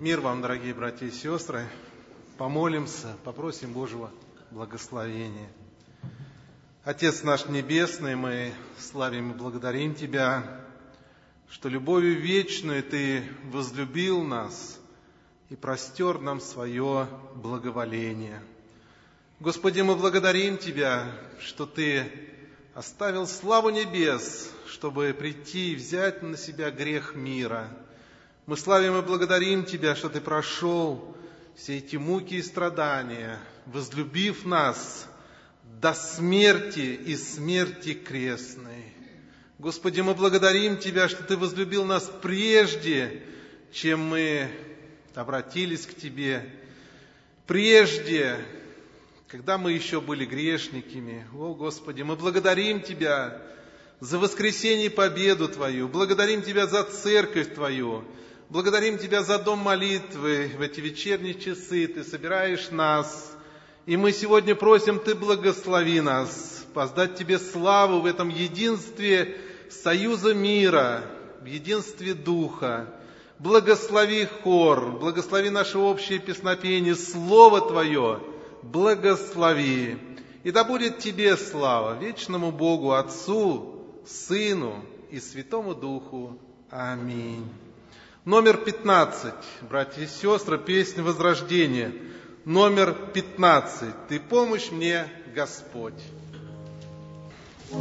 Мир вам, дорогие братья и сестры. Помолимся, попросим Божьего благословения. Отец наш Небесный, мы славим и благодарим Тебя, что любовью вечной Ты возлюбил нас и простер нам свое благоволение. Господи, мы благодарим Тебя, что Ты оставил славу небес, чтобы прийти и взять на себя грех мира. Мы славим и благодарим Тебя, что Ты прошел все эти муки и страдания, возлюбив нас до смерти и смерти крестной. Господи, мы благодарим Тебя, что Ты возлюбил нас прежде, чем мы обратились к Тебе, прежде, когда мы еще были грешниками. О, Господи, мы благодарим Тебя за воскресение и победу Твою, благодарим Тебя за церковь Твою, благодарим Тебя за дом молитвы. В эти вечерние часы Ты собираешь нас, и мы сегодня просим, Ты благослови нас, воздать Тебе славу в этом единстве союза мира, в единстве Духа. Благослови хор, благослови наше общее песнопение, Слово Твое, благослови. И да будет Тебе слава, вечному Богу, Отцу, Сыну и Святому Духу. Аминь. Номер 15, братья и сестры, песня Возрождения. Номер 15. Ты помощь мне, Господь. Ты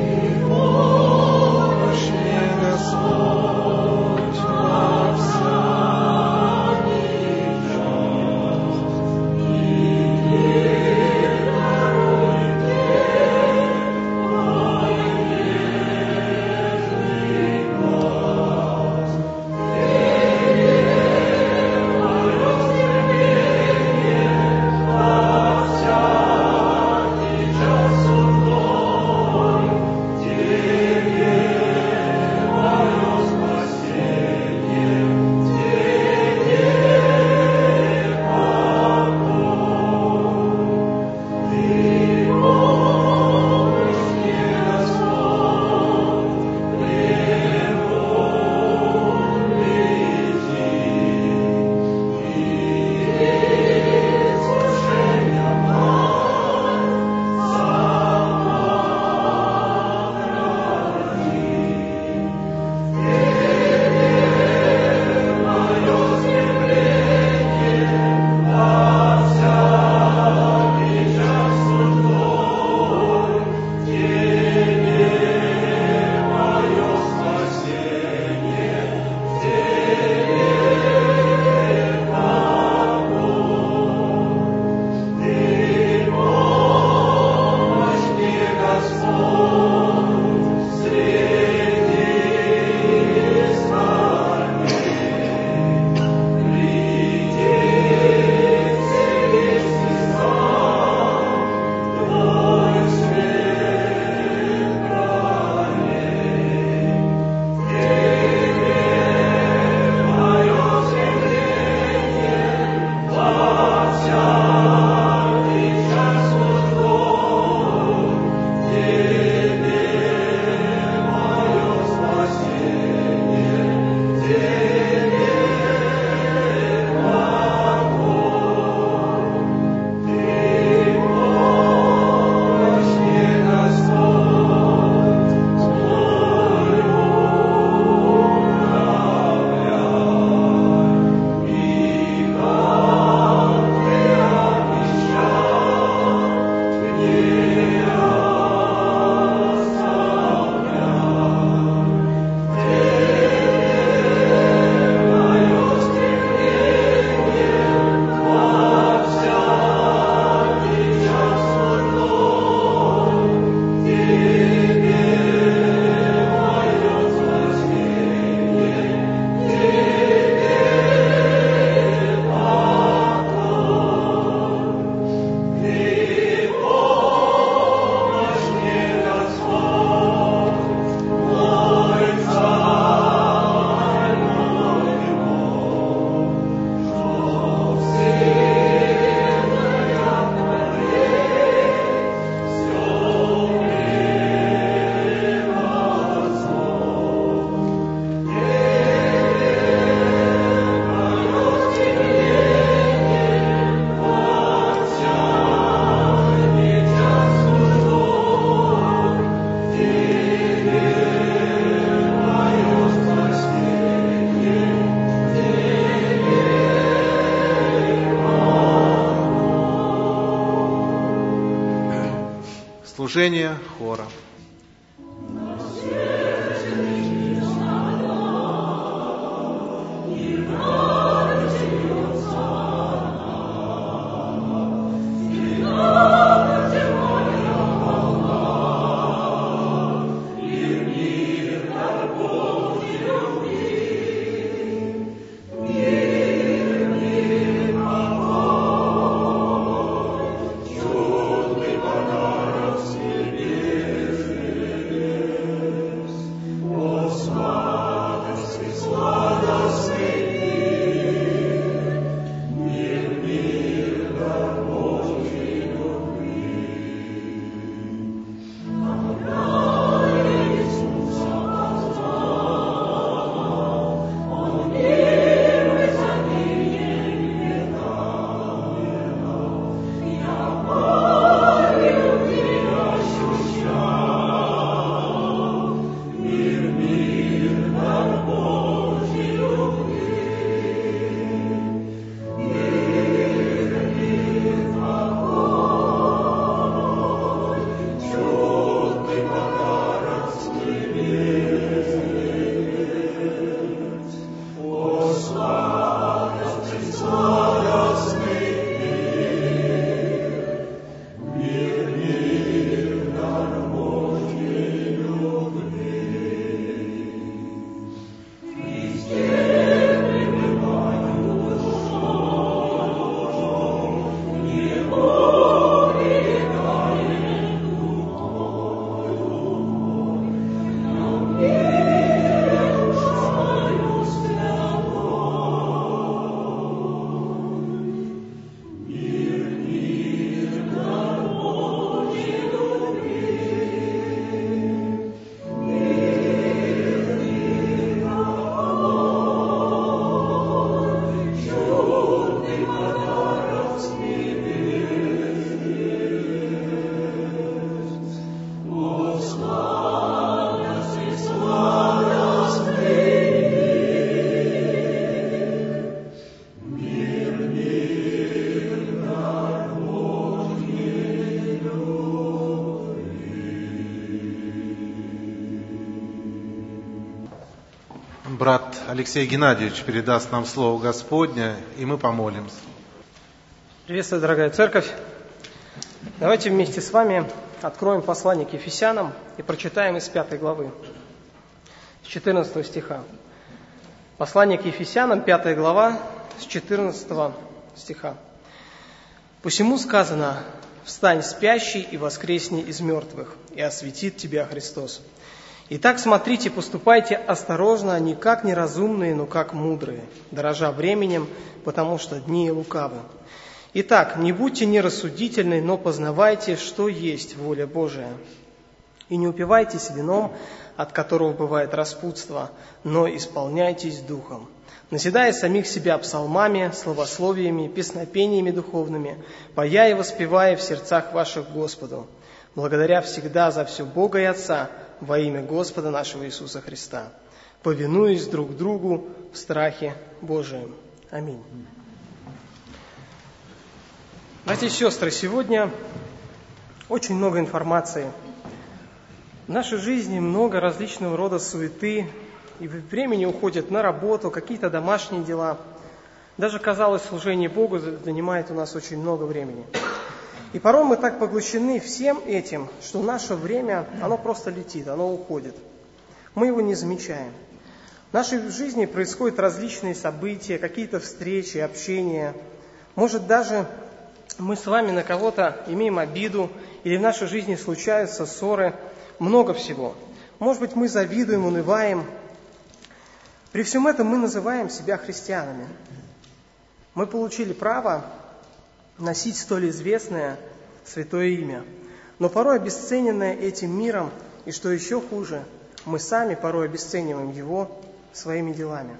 помощь мне, Господь, во всякий час. И даруй твой нежный глаз. Just служение хора. Брат Алексей Геннадьевич передаст нам Слово Господне, и мы помолимся. Приветствую, дорогая церковь. Давайте вместе с вами откроем послание к Ефесянам и прочитаем из 5 главы, с 14 стиха. Послание к Ефесянам, 5 глава, с 14 стиха. «Посему сказано: встань, спящий, и воскресни из мертвых, и осветит тебя Христос. Итак, смотрите, поступайте осторожно, не как неразумные, но как мудрые, дорожа временем, потому что дни лукавы. Итак, не будьте нерассудительны, но познавайте, что есть воля Божия. И не упивайтесь вином, от которого бывает распутство, но исполняйтесь духом, наседая самих себя псалмами, славословиями, песнопениями духовными, поя и воспевая в сердцах ваших Господу, благодаря всегда за все Бога и Отца, во имя Господа нашего Иисуса Христа, повинуясь друг другу в страхе Божием. Аминь». Братья и сестры, сегодня очень много информации. В нашей жизни много различного рода суеты, и времени уходит на работу, какие-то домашние дела. Даже, казалось, служение Богу занимает у нас очень много времени. И порой мы так поглощены всем этим, что наше время, оно просто летит, оно уходит. Мы его не замечаем. В нашей жизни происходят различные события, какие-то встречи, общения. Может, даже мы с вами на кого-то имеем обиду, или в нашей жизни случаются ссоры, много всего. Может быть, мы завидуем, унываем. При всем этом мы называем себя христианами. Мы получили право носить столь известное святое имя, но порой обесцененное этим миром, и что еще хуже, мы сами порой обесцениваем его своими делами.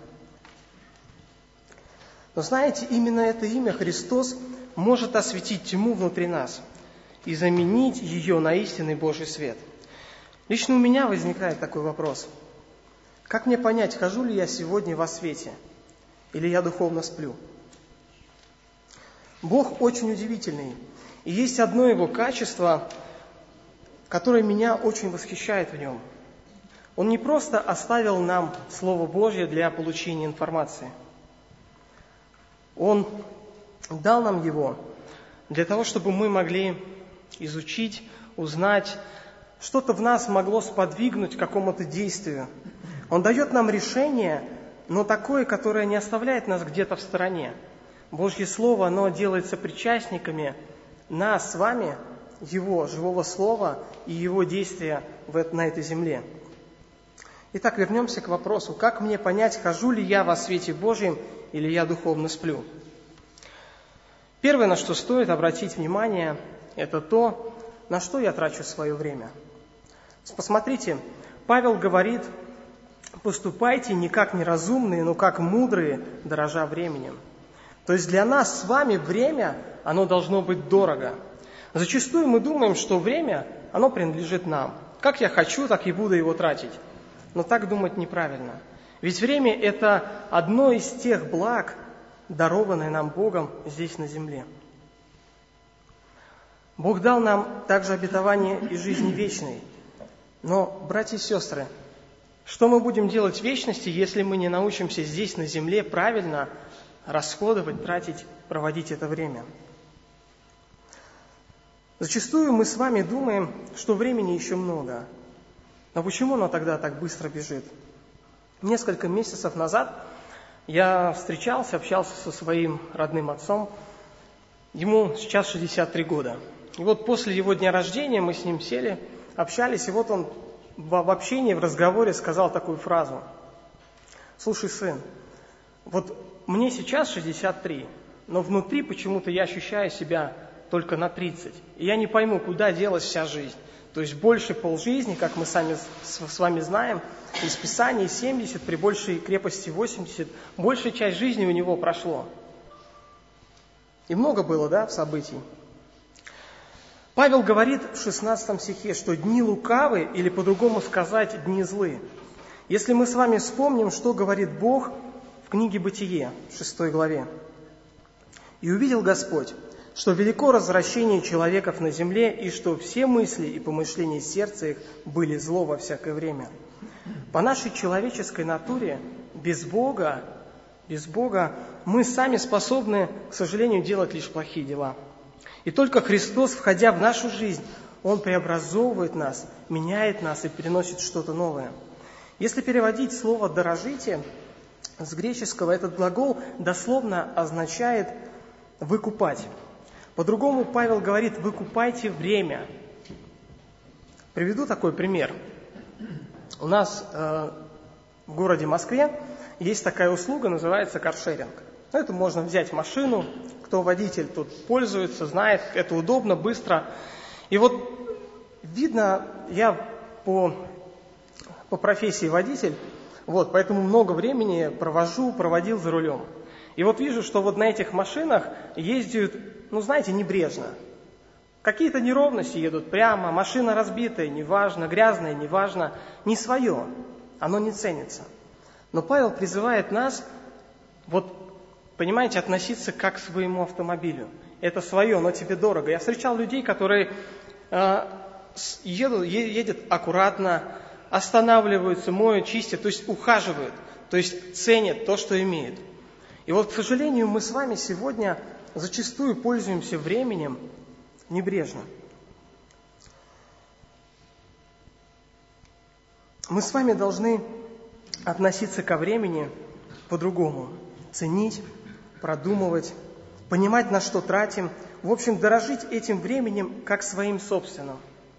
Но знаете, именно это имя Христос может осветить тьму внутри нас и заменить ее на истинный Божий свет. Лично у меня возникает такой вопрос. Как мне понять, хожу ли я сегодня во свете, или я духовно сплю? Бог очень удивительный, и есть одно Его качество, который меня очень восхищает в нем. Он не просто оставил нам Слово Божье для получения информации. Он дал нам его для того, чтобы мы могли изучить, узнать, что-то в нас могло сподвигнуть к какому-то действию. Он дает нам решение, но такое, которое не оставляет нас где-то в стороне. Божье Слово, оно делается причастниками нас с вами, Его живого Слова и Его действия на этой земле. Итак, вернемся к вопросу, как мне понять, хожу ли я во свете Божьем или я духовно сплю? Первое, на что стоит обратить внимание, это то, на что я трачу свое время. Посмотрите, Павел говорит: поступайте не как неразумные, но как мудрые, дорожа временем. То есть для нас с вами время, оно должно быть дорого. Зачастую мы думаем, что время, оно принадлежит нам. Как я хочу, так и буду его тратить. Но так думать неправильно. Ведь время – это одно из тех благ, дарованное нам Богом здесь на земле. Бог дал нам также обетование и жизни вечной. Но, братья и сестры, что мы будем делать в вечности, если мы не научимся здесь на земле правильно расходовать, тратить, проводить это время? Зачастую мы с вами думаем, что времени еще много. Но почему оно тогда так быстро бежит? Несколько месяцев назад я общался со своим родным отцом. Ему сейчас 63 года. И вот после его дня рождения мы с ним сели, общались, и вот он в общении, в разговоре сказал такую фразу: «Слушай, сын, вот мне сейчас 63, но внутри почему-то я ощущаю себя только на 30. И я не пойму, куда делась вся жизнь. То есть больше полжизни, как мы с вами знаем, из Писания 70, при большей крепости 80, большая часть жизни у него прошло». И много было, да, событий. Павел говорит в 16 стихе, что дни лукавы, или по-другому сказать, дни злы. Если мы с вами вспомним, что говорит Бог в книге Бытие, 6 главе. «И увидел Господь, что велико развращение человеков на земле, и что все мысли и помышления сердца их были зло во всякое время». По нашей человеческой натуре без Бога мы сами способны, к сожалению, делать лишь плохие дела. И только Христос, входя в нашу жизнь, Он преобразовывает нас, меняет нас и переносит что-то новое. Если переводить слово «дорожите» с греческого, этот глагол дословно означает «выкупать». По-другому Павел говорит: «выкупайте время». Приведу такой пример. У нас в городе Москве есть такая услуга, называется каршеринг. Это можно взять машину, кто водитель тут пользуется, знает, это удобно, быстро. И вот видно, я по профессии водитель, поэтому много времени проводил за рулем. И вот вижу, что вот на этих машинах ездят, небрежно. Какие-то неровности едут прямо, машина разбитая, неважно, грязная, неважно, не свое, оно не ценится. Но Павел призывает нас, понимаете, относиться как к своему автомобилю. Это свое, но тебе дорого. Я встречал людей, которые едут аккуратно, останавливаются, моют, чистят, то есть ухаживают, то есть ценят то, что имеют. И к сожалению, мы с вами сегодня зачастую пользуемся временем небрежно. Мы с вами должны относиться ко времени по-другому. Ценить, продумывать, понимать, на что тратим. В общем, дорожить этим временем как своим собственным.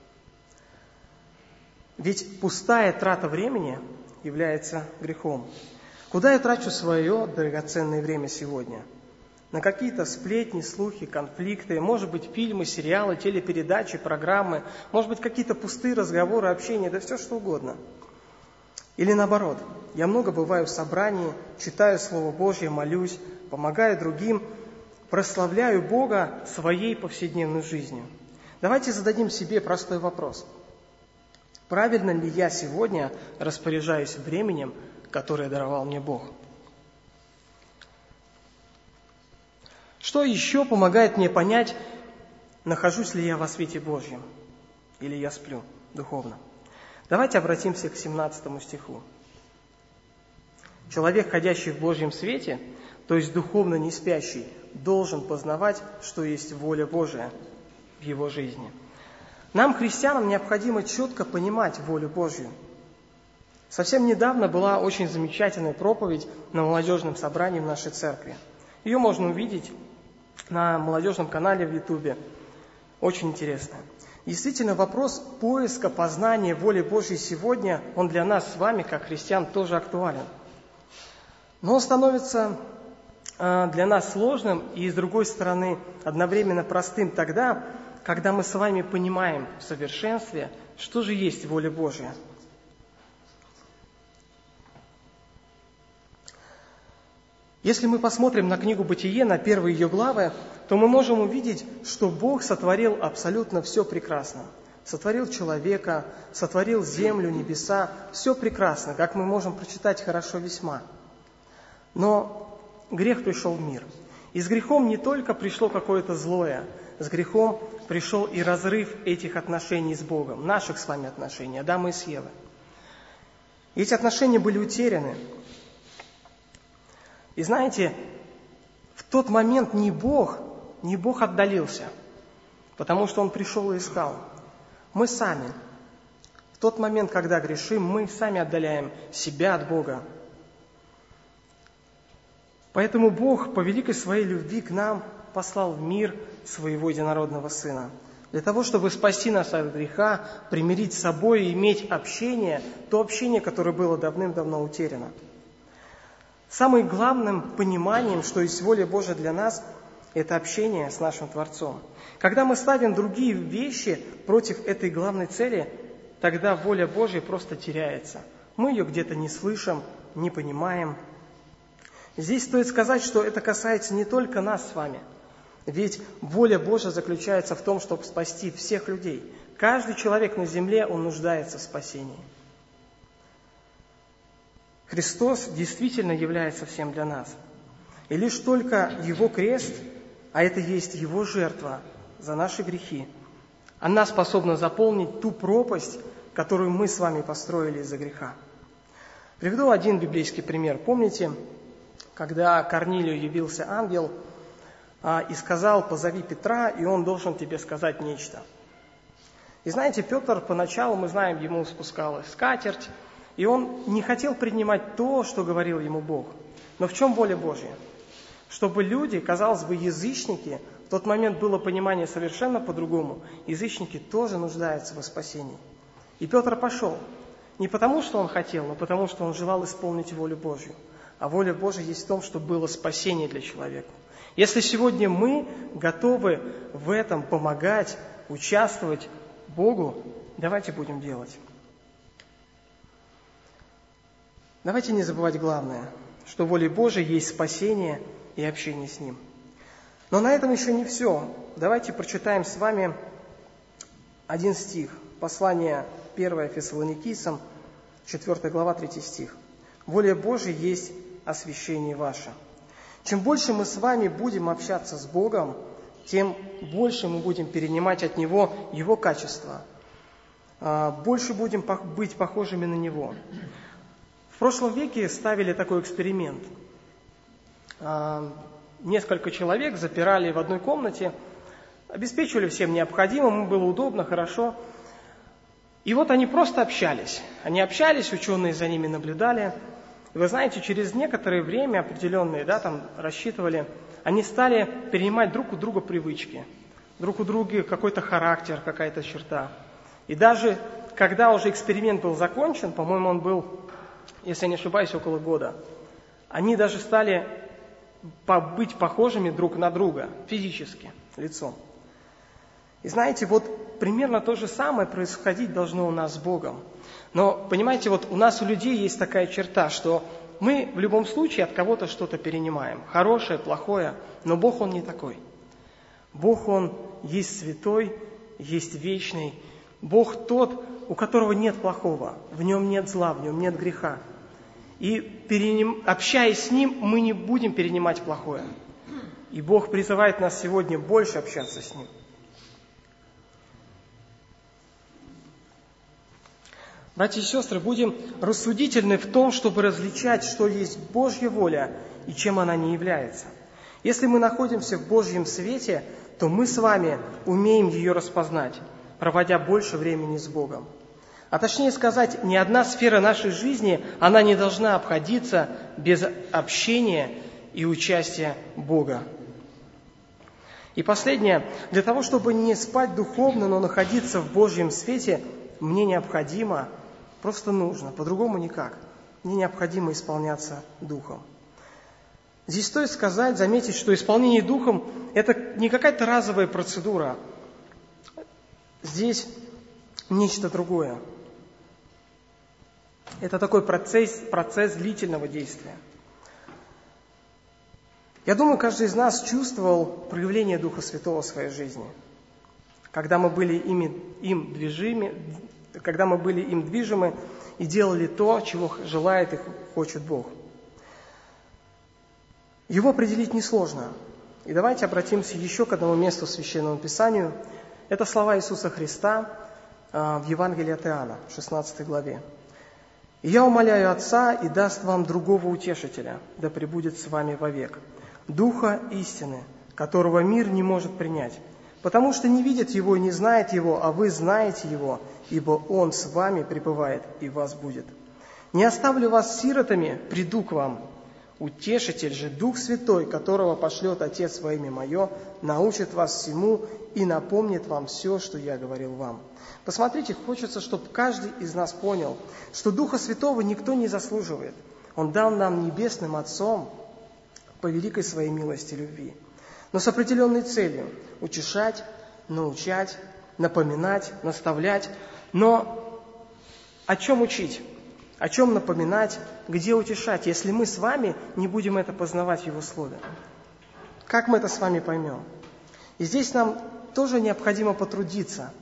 Ведь пустая трата времени является грехом. Куда я трачу свое драгоценное время сегодня? На какие-то сплетни, слухи, конфликты, может быть, фильмы, сериалы, телепередачи, программы, может быть, какие-то пустые разговоры, общения, да все что угодно. Или наоборот, я много бываю в собрании, читаю Слово Божье, молюсь, помогаю другим, прославляю Бога своей повседневной жизнью. Давайте зададим себе простой вопрос. Правильно ли я сегодня распоряжаюсь временем, которое даровал мне Бог? Что еще помогает мне понять, нахожусь ли я во свете Божьем? или я сплю духовно. Давайте обратимся к 17 стиху. Человек, ходящий в Божьем свете, то есть духовно не спящий, должен познавать, что есть воля Божия в его жизни. Нам, христианам, необходимо четко понимать волю Божью. Совсем недавно была очень замечательная проповедь на молодежном собрании в нашей церкви. Ее можно увидеть на молодежном канале в Ютубе. Очень интересно. Действительно, вопрос поиска, познания воли Божьей сегодня, он для нас с вами, как христиан, тоже актуален. Но он становится для нас сложным и, с другой стороны, одновременно простым тогда, когда мы с вами понимаем в совершенстве, что же есть воля Божья. Если мы посмотрим на книгу «Бытие», на первые ее главы, то мы можем увидеть, что Бог сотворил абсолютно все прекрасно. Сотворил человека, сотворил землю, небеса, все прекрасно, как мы можем прочитать хорошо весьма. Но грех пришел в мир. И с грехом не только пришло какое-то злое, с грехом пришел и разрыв этих отношений с Богом, наших с вами отношений, Адама и с Евой. Эти отношения были утеряны. И знаете, в тот момент не Бог отдалился, потому что Он пришел и искал. Мы сами. В тот момент, когда грешим, мы сами отдаляем себя от Бога. Поэтому Бог по великой своей любви к нам послал в мир своего единородного Сына, для того, чтобы спасти нас от греха, примирить с собой и иметь общение, то общение, которое было давным-давно утеряно. Самым главным пониманием, что есть воля Божия для нас, это общение с нашим Творцом. Когда мы ставим другие вещи против этой главной цели, тогда воля Божия просто теряется. Мы ее где-то не слышим, не понимаем. Здесь стоит сказать, что это касается не только нас с вами. Ведь воля Божия заключается в том, чтобы спасти всех людей. Каждый человек на земле, он нуждается в спасении. Христос действительно является всем для нас. И лишь только Его крест, а это есть Его жертва за наши грехи, она способна заполнить ту пропасть, которую мы с вами построили из-за греха. Приведу один библейский пример. Помните, когда Корнилию явился ангел и сказал: «Позови Петра, и он должен тебе сказать нечто». И знаете, Петр поначалу, мы знаем, ему спускалась скатерть, и он не хотел принимать то, что говорил ему Бог. Но в чем воля Божья? Чтобы люди, казалось бы, язычники, в тот момент было понимание совершенно по-другому, язычники тоже нуждаются во спасении. И Петр пошел. Не потому, что он хотел, но потому, что он желал исполнить волю Божью. А воля Божья есть в том, чтобы было спасение для человека. Если сегодня мы готовы в этом помогать, участвовать Богу, давайте будем делать. Давайте не забывать главное, что воля Божия есть спасение и общение с Ним. Но на этом еще не все. Давайте прочитаем с вами один стих. Послание 1 Фессалоникийцам, 4 глава, 3 стих. «Воля Божия есть освящение ваше». Чем больше мы с вами будем общаться с Богом, тем больше мы будем перенимать от Него Его качества, больше будем быть похожими на Него. В прошлом веке ставили такой эксперимент. Несколько человек запирали в одной комнате, обеспечивали всем необходимым, им было удобно, хорошо. И вот они просто общались. Они общались, ученые за ними наблюдали. И вы знаете, через некоторое время определенные, рассчитывали, они стали перенимать друг у друга привычки, друг у друга какой-то характер, какая-то черта. И даже когда уже эксперимент был закончен, по-моему, он был, если я не ошибаюсь, около года, они даже стали быть похожими друг на друга физически, лицом. И знаете, вот примерно то же самое происходить должно у нас с Богом. Но, понимаете, вот у нас, у людей, есть такая черта, что мы в любом случае от кого-то что-то перенимаем. Хорошее, плохое, но Бог, Он не такой. Бог, Он есть святой, есть вечный. Бог тот, у которого нет плохого, в Нем нет зла, в Нем нет греха. И общаясь с Ним, мы не будем перенимать плохое. И Бог призывает нас сегодня больше общаться с Ним. Братья и сестры, будем рассудительны в том, чтобы различать, что есть Божья воля и чем она не является. Если мы находимся в Божьем свете, то мы с вами умеем ее распознать, проводя больше времени с Богом. А точнее сказать, ни одна сфера нашей жизни, она не должна обходиться без общения и участия Бога. И последнее, для того, чтобы не спать духовно, но находиться в Божьем свете, мне необходимо, просто нужно, по-другому никак, мне необходимо исполняться Духом. Здесь стоит сказать, заметить, что исполнение Духом – это не какая-то разовая процедура. Здесь нечто другое. Это такой процесс длительного действия. Я думаю, каждый из нас чувствовал проявление Духа Святого в своей жизни, когда мы были им движимы и делали то, чего желает и хочет Бог. Его определить несложно. И давайте обратимся еще к одному месту в Священному Писанию. Это слова Иисуса Христа в Евангелии от Иоанна, 16 главе. «И я умоляю Отца, и даст вам другого утешителя, да пребудет с вами вовек, Духа истины, которого мир не может принять, потому что не видит Его и не знает Его, а вы знаете Его, ибо Он с вами пребывает и вас будет. Не оставлю вас сиротами, приду к вам. Утешитель же, Дух Святой, которого пошлет Отец во имя Мое, научит вас всему и напомнит вам все, что я говорил вам». Посмотрите, хочется, чтобы каждый из нас понял, что Духа Святого никто не заслуживает. Он дал нам Небесным Отцом по великой своей милости и любви, но с определенной целью – утешать, научать, напоминать, наставлять. Но о чем учить? О чем напоминать, где утешать, если мы с вами не будем это познавать в Его Слове? Как мы это с вами поймем? И здесь нам тоже необходимо потрудиться.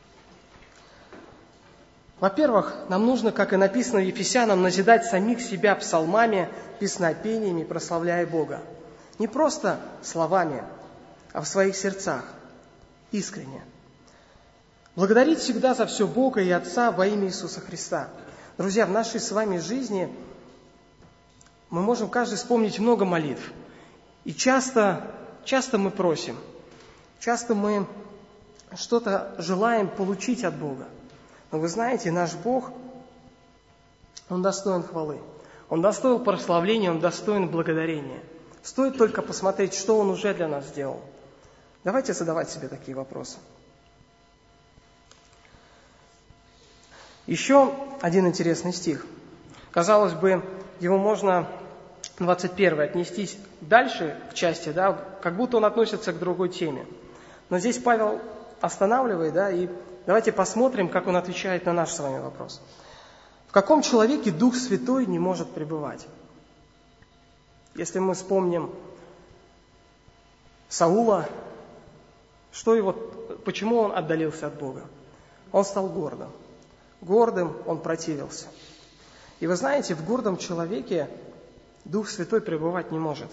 Во-первых, нам нужно, как и написано в Ефесянам, назидать самих себя псалмами, песнопениями, прославляя Бога. Не просто словами, а в своих сердцах, искренне. Благодарить всегда за все Бога и Отца во имя Иисуса Христа. Друзья, в нашей с вами жизни мы можем каждый вспомнить много молитв. И часто мы просим, часто мы что-то желаем получить от Бога. Но вы знаете, наш Бог, Он достоин хвалы, Он достоин прославления, Он достоин благодарения. Стоит только посмотреть, что Он уже для нас сделал. Давайте задавать себе такие вопросы. Еще один интересный стих. Казалось бы, его можно, 21 отнестись дальше к части, да, как будто он относится к другой теме. Но здесь Павел останавливает, и давайте посмотрим, как он отвечает на наш с вами вопрос. В каком человеке Дух Святой не может пребывать? Если мы вспомним Саула, почему он отдалился от Бога? Он стал гордым. Гордым он противился. И вы знаете, в гордом человеке Дух Святой пребывать не может.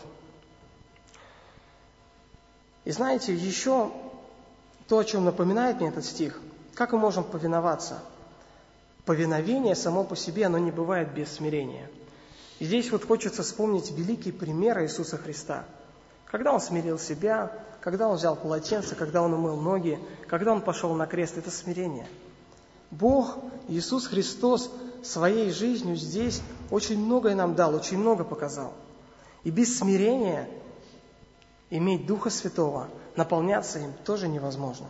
И знаете, еще то, о чем напоминает мне этот стих, как мы можем повиноваться? Повиновение само по себе, оно не бывает без смирения. И здесь хочется вспомнить великий пример Иисуса Христа. Когда Он смирил себя, когда Он взял полотенце, когда Он умыл ноги, когда Он пошел на крест, это смирение. Бог, Иисус Христос, своей жизнью здесь очень многое нам дал, очень много показал. И без смирения иметь Духа Святого, наполняться им тоже невозможно.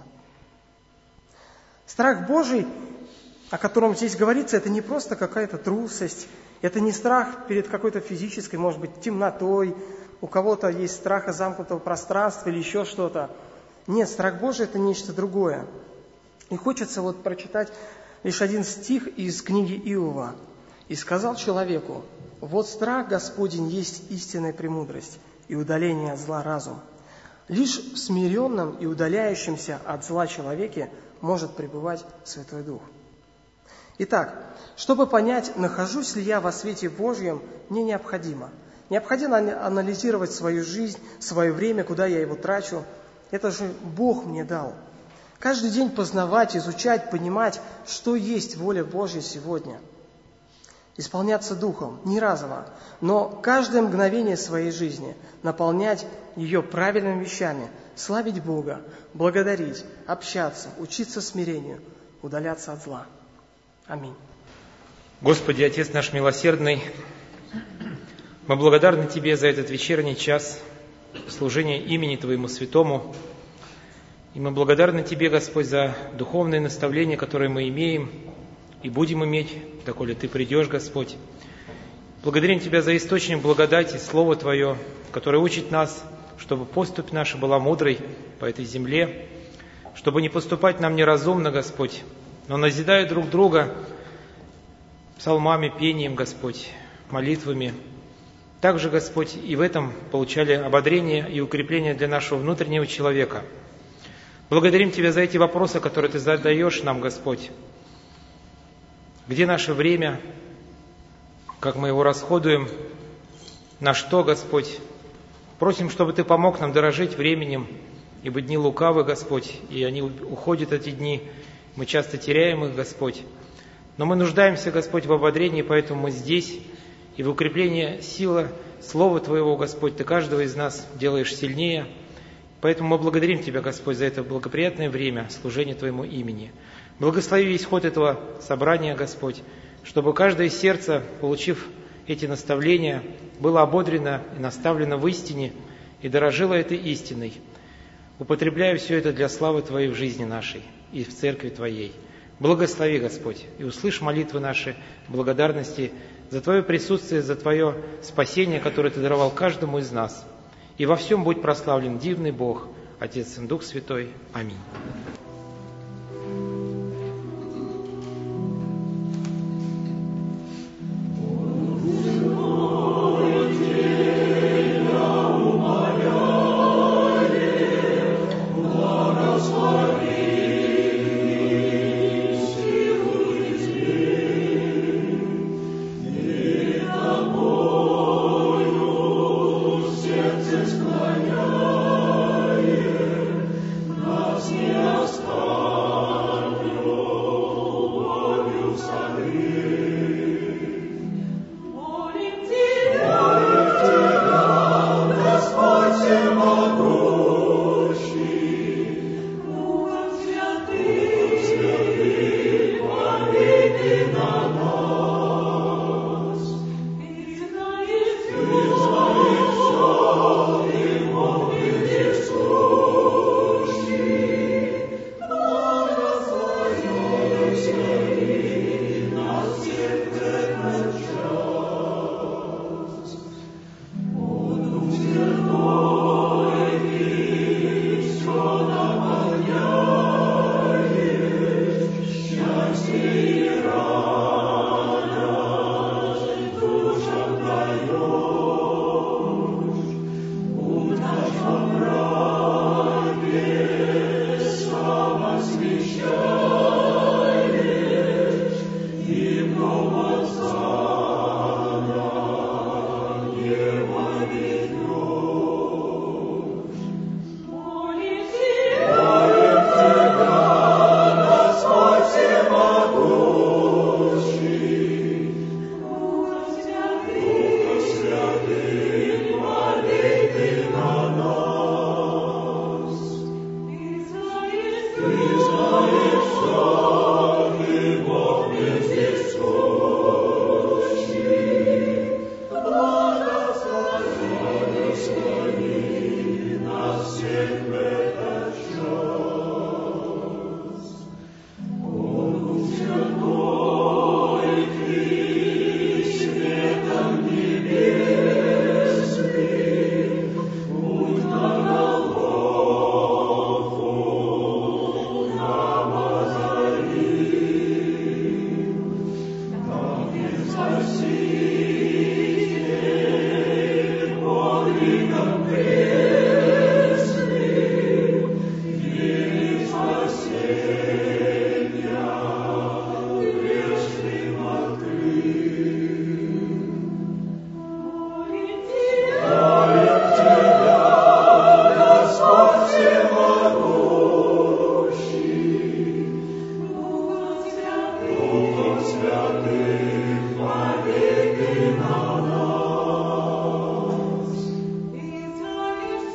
Страх Божий, о котором здесь говорится, это не просто какая-то трусость, это не страх перед какой-то физической, может быть, темнотой, у кого-то есть страх от замкнутого пространства или еще что-то. Нет, страх Божий – это нечто другое. И хочется прочитать лишь один стих из книги Иова. «И сказал человеку: вот страх Господень есть истинная премудрость и удаление от зла разум. Лишь в смиренном и удаляющемся от зла человеке может пребывать Святой Дух». Итак, чтобы понять, нахожусь ли я во свете Божьем, мне необходимо анализировать свою жизнь, свое время, куда я его трачу. Это же Бог мне дал. Каждый день познавать, изучать, понимать, что есть воля Божья сегодня. Исполняться Духом, не разово, но каждое мгновение своей жизни наполнять ее правильными вещами, славить Бога, благодарить, общаться, учиться смирению, удаляться от зла. Аминь. Господи, Отец наш милосердный, мы благодарны Тебе за этот вечерний час служения имени Твоему святому. И мы благодарны Тебе, Господь, за духовные наставления, которые мы имеем и будем иметь, доколе Ты придешь, Господь. Благодарим Тебя за источник благодати, Слово Твое, которое учит нас, чтобы поступь наша была мудрой по этой земле, чтобы не поступать нам неразумно, Господь, но назидая друг друга псалмами, пением, Господь, молитвами. Также, Господь, и в этом получали ободрение и укрепление для нашего внутреннего человека. Благодарим Тебя за эти вопросы, которые Ты задаешь нам, Господь. Где наше время, как мы его расходуем, на что, Господь. Просим, чтобы Ты помог нам дорожить временем, ибо дни лукавы, Господь, и они уходят, эти дни. Мы часто теряем их, Господь. Но мы нуждаемся, Господь, в ободрении, поэтому мы здесь, и в укреплении силы Слова Твоего, Господь, Ты каждого из нас делаешь сильнее. Поэтому мы благодарим Тебя, Господь, за это благоприятное время служения Твоему имени. Благослови весь ход этого собрания, Господь, чтобы каждое сердце, получив эти наставления, было ободрено и наставлено в истине и дорожило этой истиной, употребляя все это для славы Твоей в жизни нашей и в церкви Твоей. Благослови, Господь, и услышь молитвы наши благодарности за Твое присутствие, за Твое спасение, которое Ты даровал каждому из нас. И во всем будь прославлен дивный Бог, Отец и Дух Святой. Аминь.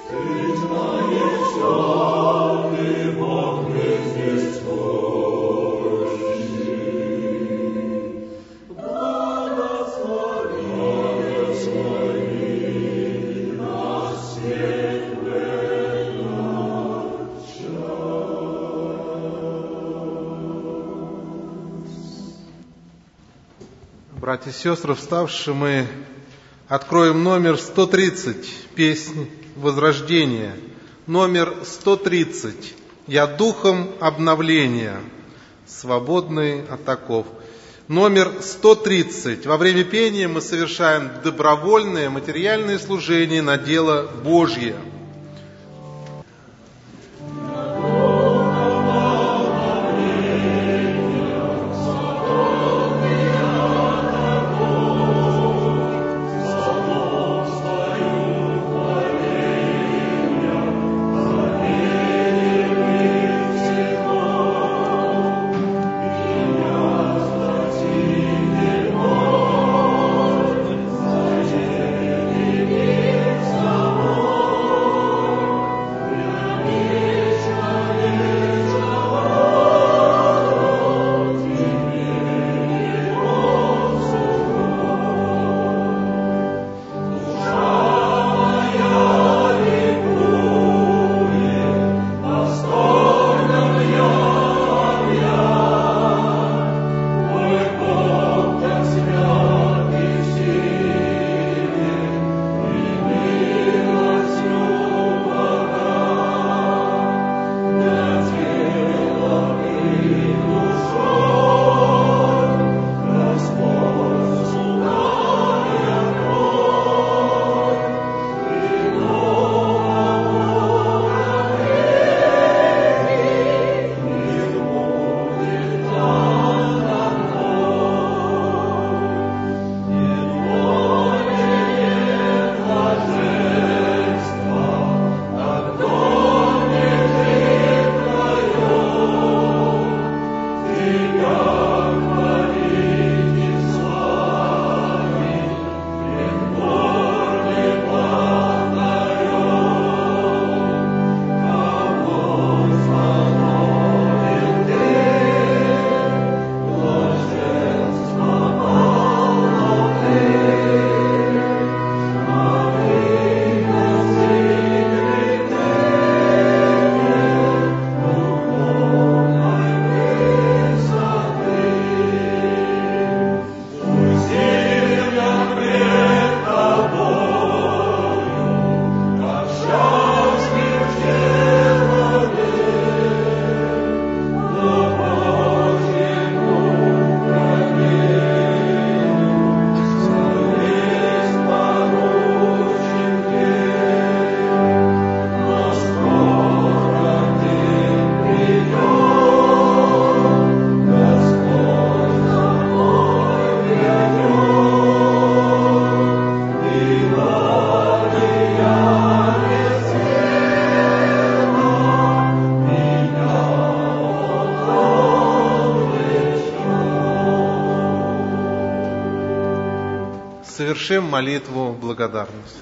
Братья и сестры, вставшие, мы откроем номер 130, песнь Возрождения. Номер 130. «Я духом обновления, свободный от оков». Номер 130. Во время пения мы совершаем добровольное материальное служение на дело Божье. Совершим молитву благодарности.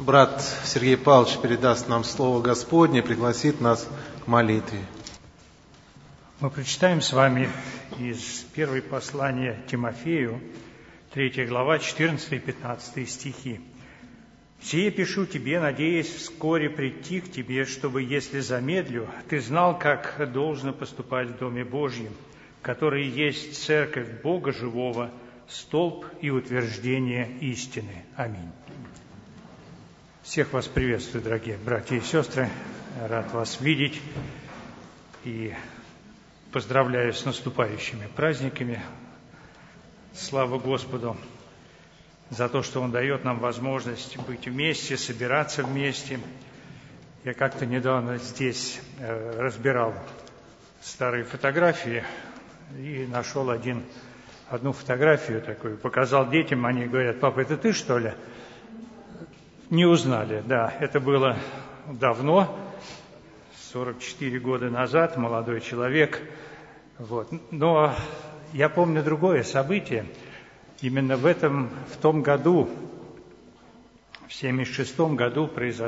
брат Сергей Павлович передаст нам Слово Господне, пригласит нас к молитве. Мы прочитаем с вами из первого послания Тимофею, 3 глава, 14 и 15 стихи. «Сие пишу тебе, надеясь вскоре прийти к тебе, чтобы, если замедлю, ты знал, как должно поступать в Доме Божьем, который есть церковь Бога живого, столб и утверждение истины. Аминь». Всех вас приветствую, дорогие братья и сестры. Рад вас видеть и поздравляю с наступающими праздниками. Слава Господу за то, что Он дает нам возможность быть вместе, собираться вместе. Я как-то недавно здесь разбирал старые фотографии и нашел одну фотографию такую, показал детям, они говорят: «Папа, это ты, что ли?» Не узнали, да, это было давно, 44 года назад, молодой человек. Вот. Но я помню другое событие. Именно в том году, в 1976 году,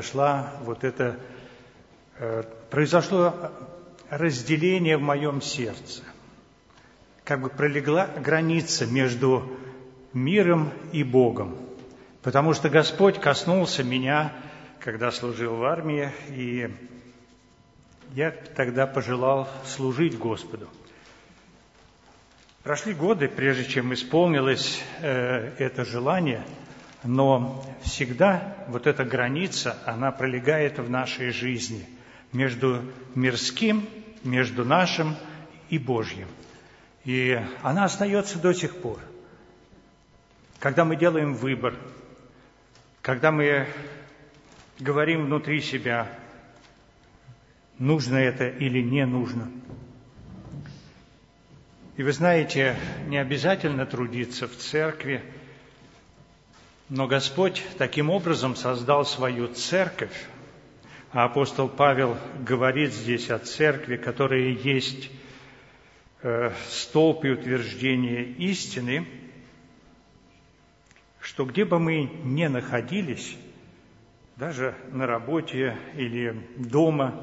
произошло разделение в моем сердце. Как бы пролегла граница между миром и Богом. Потому что Господь коснулся меня, когда служил в армии, и я тогда пожелал служить Господу. Прошли годы, прежде чем исполнилось это желание, но всегда вот эта граница, она пролегает в нашей жизни между мирским, между нашим и Божьим. И она остается до сих пор. Когда мы делаем выбор, когда мы говорим внутри себя, нужно это или не нужно. И вы знаете, не обязательно трудиться в церкви, но Господь таким образом создал свою церковь, а апостол Павел говорит здесь о церкви, которая есть столб и утверждение истины, что где бы мы ни находились, даже на работе или дома,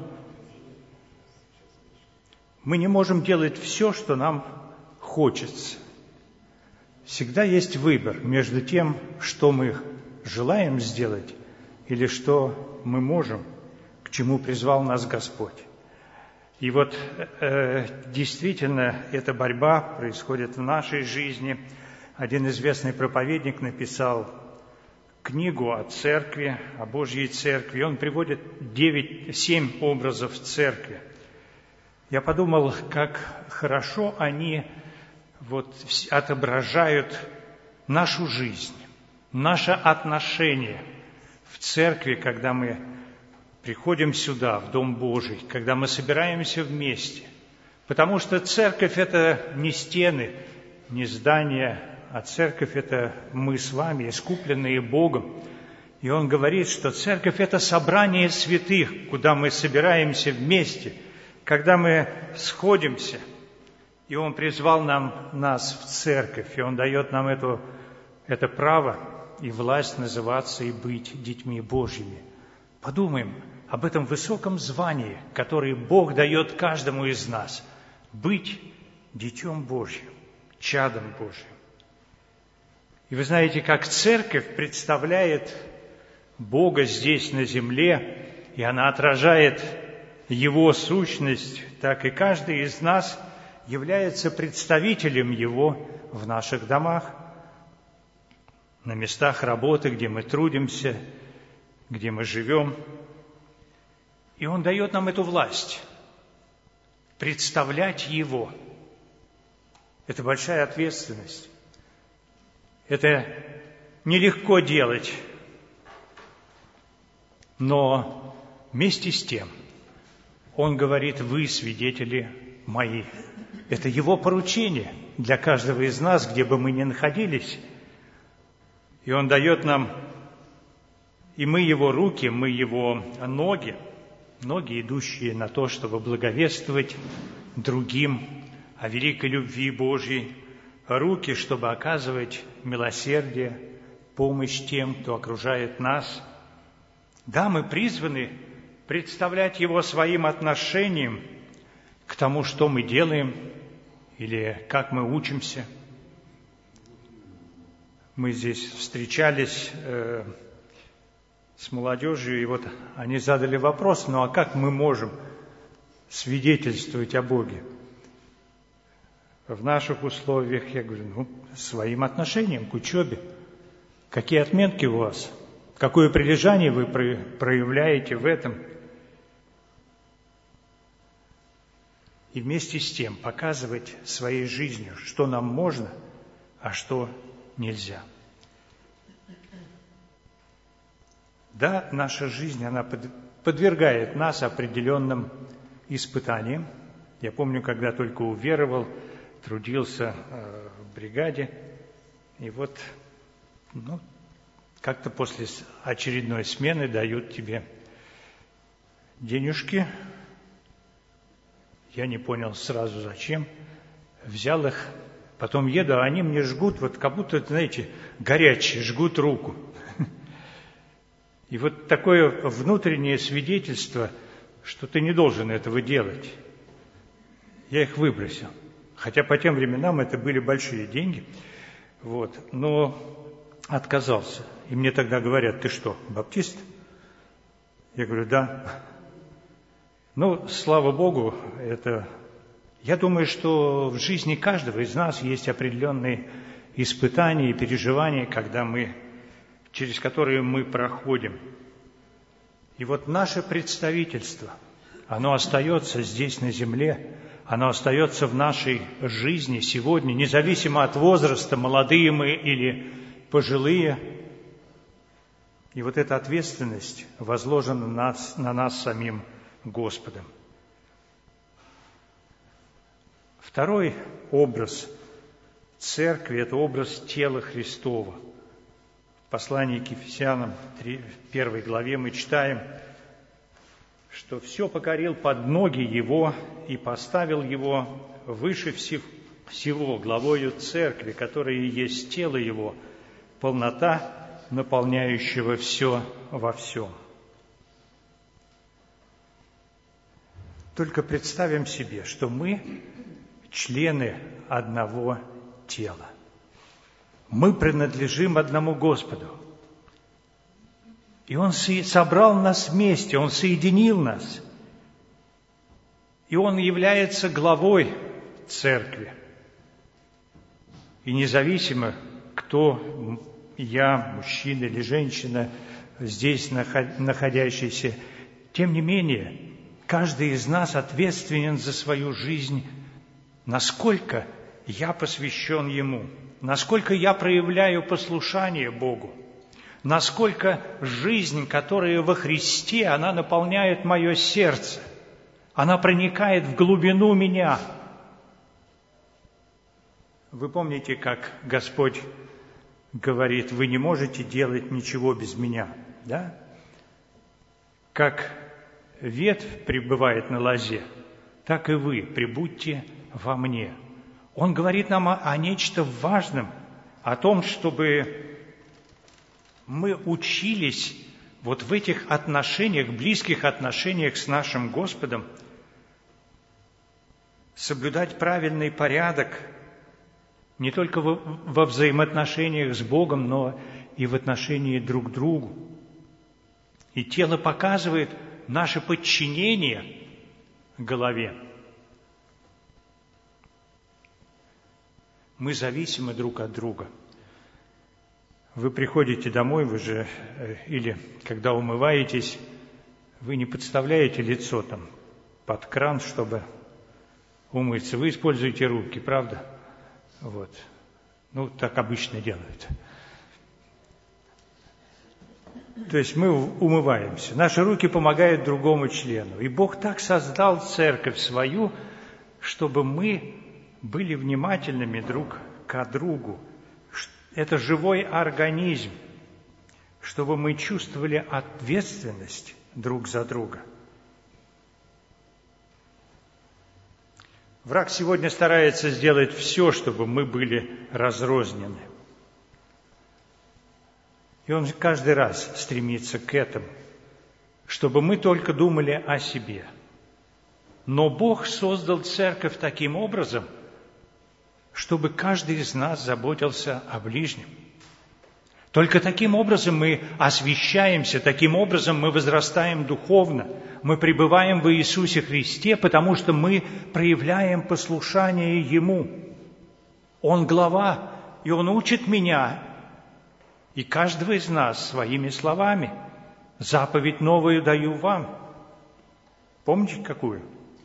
мы не можем делать все, что нам хочется. Всегда есть выбор между тем, что мы желаем сделать, или что мы можем, к чему призвал нас Господь. И вот действительно эта борьба происходит в нашей жизни. Один известный проповедник написал книгу о церкви, о Божьей церкви. Он приводит 7 образов церкви. Я подумал, как хорошо они отображают нашу жизнь, наше отношение в церкви, когда мы приходим сюда, в Дом Божий, когда мы собираемся вместе. Потому что церковь – это не стены, не здания, а церковь – это мы с вами, искупленные Богом. И Он говорит, что церковь – это собрание святых, куда мы собираемся вместе, когда мы сходимся. И Он призвал нас в церковь, и Он дает нам это право и власть называться и быть детьми Божьими. Подумаем об этом высоком звании, которое Бог дает каждому из нас – быть детем Божьим, чадом Божьим. И вы знаете, как церковь представляет Бога здесь на земле, и она отражает Его сущность, так и каждый из нас является представителем Его в наших домах, на местах работы, где мы трудимся, где мы живем. И Он дает нам эту власть представлять Его. Это большая ответственность. Это нелегко делать, но вместе с тем Он говорит: «Вы свидетели мои». Это Его поручение для каждого из нас, где бы мы ни находились. И Он дает нам, и мы Его руки, мы Его ноги, идущие на то, чтобы благовествовать другим о великой любви Божьей, руки, чтобы оказывать милосердие, помощь тем, кто окружает нас. Да, мы призваны представлять Его своим отношением к тому, что мы делаем или как мы учимся. Мы здесь встречались с молодежью, и вот они задали вопрос: ну а как мы можем свидетельствовать о Боге? В наших условиях, я говорю, своим отношением к учебе. Какие отметки у вас? Какое прилежание вы проявляете в этом? И вместе с тем показывать своей жизнью, что нам можно, а что нельзя. Да, наша жизнь, она подвергает нас определенным испытаниям. Я помню, когда только уверовал, трудился в бригаде, и вот, как-то после очередной смены дают тебе денежки. Я не понял сразу зачем. Взял их, потом еду, а они мне жгут, вот как будто, знаете, горячие, жгут руку. И вот такое внутреннее свидетельство, что ты не должен этого делать. Я их выбросил. Хотя по тем временам это были большие деньги. Но отказался. И мне тогда говорят: ты что, баптист? Я говорю: да. Слава Богу, я думаю, что в жизни каждого из нас есть определенные испытания и переживания, через которые мы проходим. И вот наше представительство, оно остается здесь на земле, оно остается в нашей жизни сегодня, независимо от возраста, молодые мы или пожилые. И вот эта ответственность возложена на нас самим Господом. Второй образ церкви – это образ тела Христова. В послании к Ефесянам, 1 главе, мы читаем, что «все покорил под ноги Его и поставил Его выше всего главою церкви, которая и есть тело Его, полнота, наполняющего все во всем». Только представим себе, что мы члены одного тела. Мы принадлежим одному Господу. И Он собрал нас вместе, Он соединил нас. И Он является главой церкви. И независимо, кто я, мужчина или женщина, здесь находящийся, тем не менее, каждый из нас ответственен за свою жизнь, насколько я посвящен Ему, насколько я проявляю послушание Богу, насколько жизнь, которая во Христе, она наполняет мое сердце, она проникает в глубину меня. Вы помните, как Господь говорит: вы не можете делать ничего без Меня, да? Как ветвь пребывает на лозе, так и вы пребудьте во мне. Он говорит нам о нечто важном, о том, чтобы мы учились вот в этих отношениях, близких отношениях с нашим Господом, соблюдать правильный порядок не только во взаимоотношениях с Богом, но и в отношении друг к другу. И тело показывает наше подчинение голове. Мы зависимы друг от друга. Вы приходите домой, или когда умываетесь, вы не подставляете лицо под кран, чтобы умыться. Вы используете руки, правда? Так обычно делают. То есть мы умываемся. Наши руки помогают другому члену. И Бог так создал церковь свою, чтобы мы были внимательными друг к другу. Это живой организм, чтобы мы чувствовали ответственность друг за друга. Враг сегодня старается сделать все, чтобы мы были разрознены. И он каждый раз стремится к этому. чтобы мы только думали о себе. Но Бог создал церковь таким образом, чтобы каждый из нас заботился о ближнем. Только таким образом мы освящаемся, таким образом мы возрастаем духовно, мы пребываем в Иисусе Христе, потому что мы проявляем послушание Ему. Он глава, и Он учит меня и каждого из нас своими словами. Заповедь новую даю вам. Помните, какую?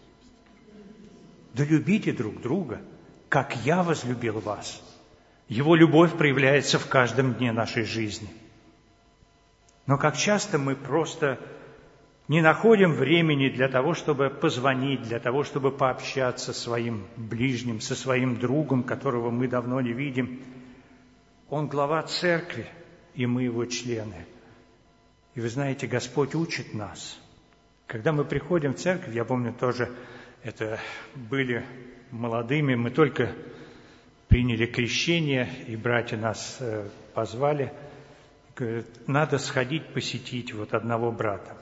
Да любите друг друга, как я возлюбил вас. Его любовь проявляется в каждом дне нашей жизни. Но как часто мы просто не находим времени для того, чтобы позвонить, для того, чтобы пообщаться со своим ближним, со своим другом, которого мы давно не видим. Он глава церкви, и мы его члены. И вы знаете, Господь учит нас. Когда мы приходим в церковь, я помню тоже, это были молодыми, мы только приняли крещение, и братья нас позвали. Говорят, надо сходить посетить вот одного брата.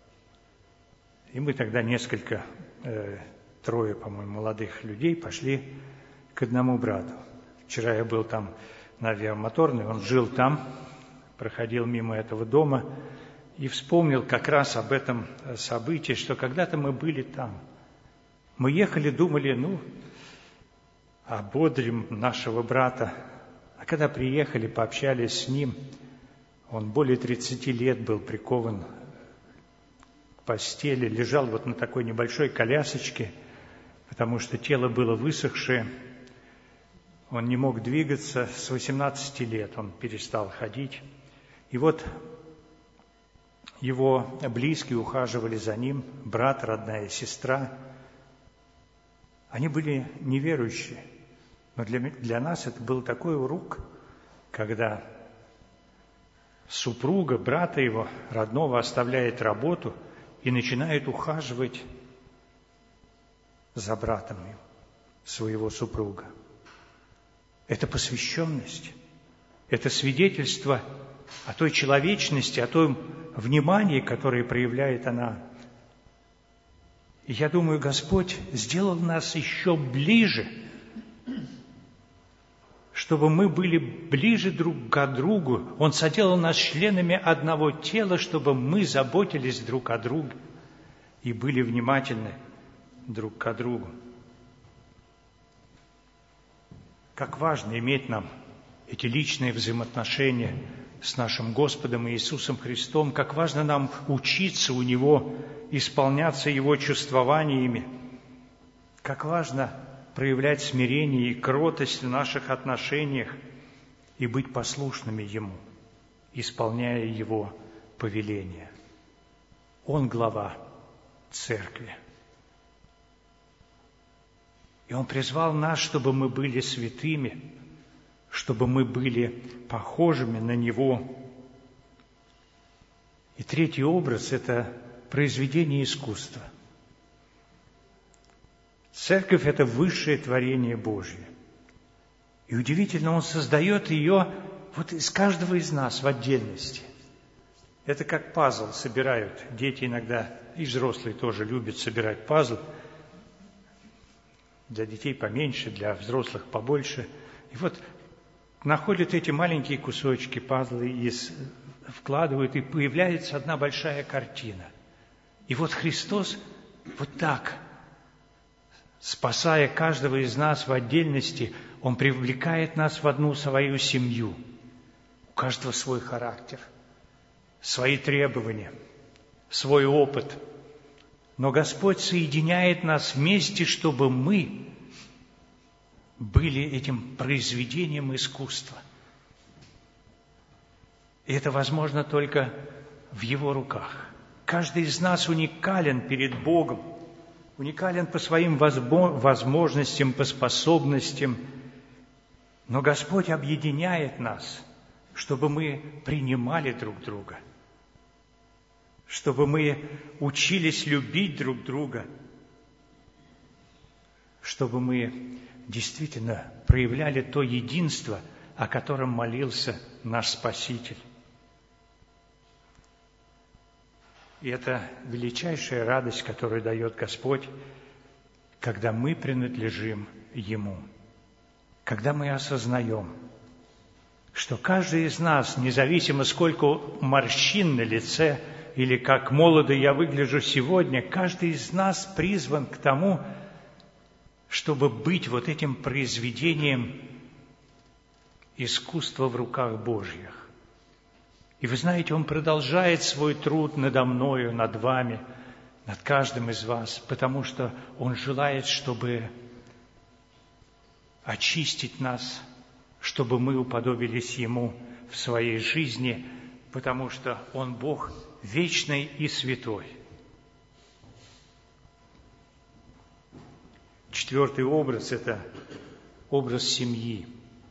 И мы тогда трое, по-моему, молодых людей пошли к одному брату. Вчера я был там на Авиамоторной, он жил там, проходил мимо этого дома и вспомнил как раз об этом событии, что когда-то мы были там. Мы ехали, думали, ободрим нашего брата. А когда приехали, пообщались с ним, он более 30 лет был прикован к постели, лежал вот на такой небольшой колясочке, потому что тело было высохшее. Он не мог двигаться. С 18 лет он перестал ходить. И вот его близкие ухаживали за ним, брат, родная сестра. Они были неверующие. Но для нас это был такой урок, когда супруга брата его, родного, оставляет работу и начинает ухаживать за братом своего супруга. Это посвященность, это свидетельство о той человечности, о том внимании, которое проявляет она. И я думаю, Господь сделал нас еще ближе, чтобы мы были ближе друг к другу. Он соделал нас членами одного тела, чтобы мы заботились друг о друге и были внимательны друг к другу. Как важно иметь нам эти личные взаимоотношения с нашим Господом Иисусом Христом, как важно нам учиться у Него, исполняться Его чувствованиями, как важно проявлять смирение и кротость в наших отношениях и быть послушными Ему, исполняя Его повеления. Он глава церкви. И Он призвал нас, чтобы мы были святыми, чтобы мы были похожими на Него. И третий образ – это произведение искусства. Церковь – это высшее творение Божье. И удивительно, Он создает ее вот из каждого из нас в отдельности. Это как пазл собирают. Дети иногда, и взрослые тоже любят собирать пазл. Для детей поменьше, для взрослых побольше. И вот находят эти маленькие кусочки пазла и вкладывают, и появляется одна большая картина. И вот Христос вот так, спасая каждого из нас в отдельности, Он привлекает нас в одну свою семью. У каждого свой характер, свои требования, свой опыт. Но Господь соединяет нас вместе, чтобы мы были этим произведением искусства. И это возможно только в Его руках. Каждый из нас уникален перед Богом, уникален по своим возможностям, по способностям. Но Господь объединяет нас, чтобы мы принимали друг друга, чтобы мы учились любить друг друга, чтобы мы действительно проявляли то единство, о котором молился наш Спаситель. И это величайшая радость, которую дает Господь, когда мы принадлежим Ему, когда мы осознаем, что каждый из нас, независимо сколько морщин на лице или как молодо я выгляжу сегодня, каждый из нас призван к тому, чтобы быть вот этим произведением искусства в руках Божьих. И вы знаете, Он продолжает свой труд надо мною, над вами, над каждым из вас, потому что Он желает, чтобы очистить нас, чтобы мы уподобились Ему в своей жизни, потому что Он Бог вечный и святой. 4-й образ – это образ семьи.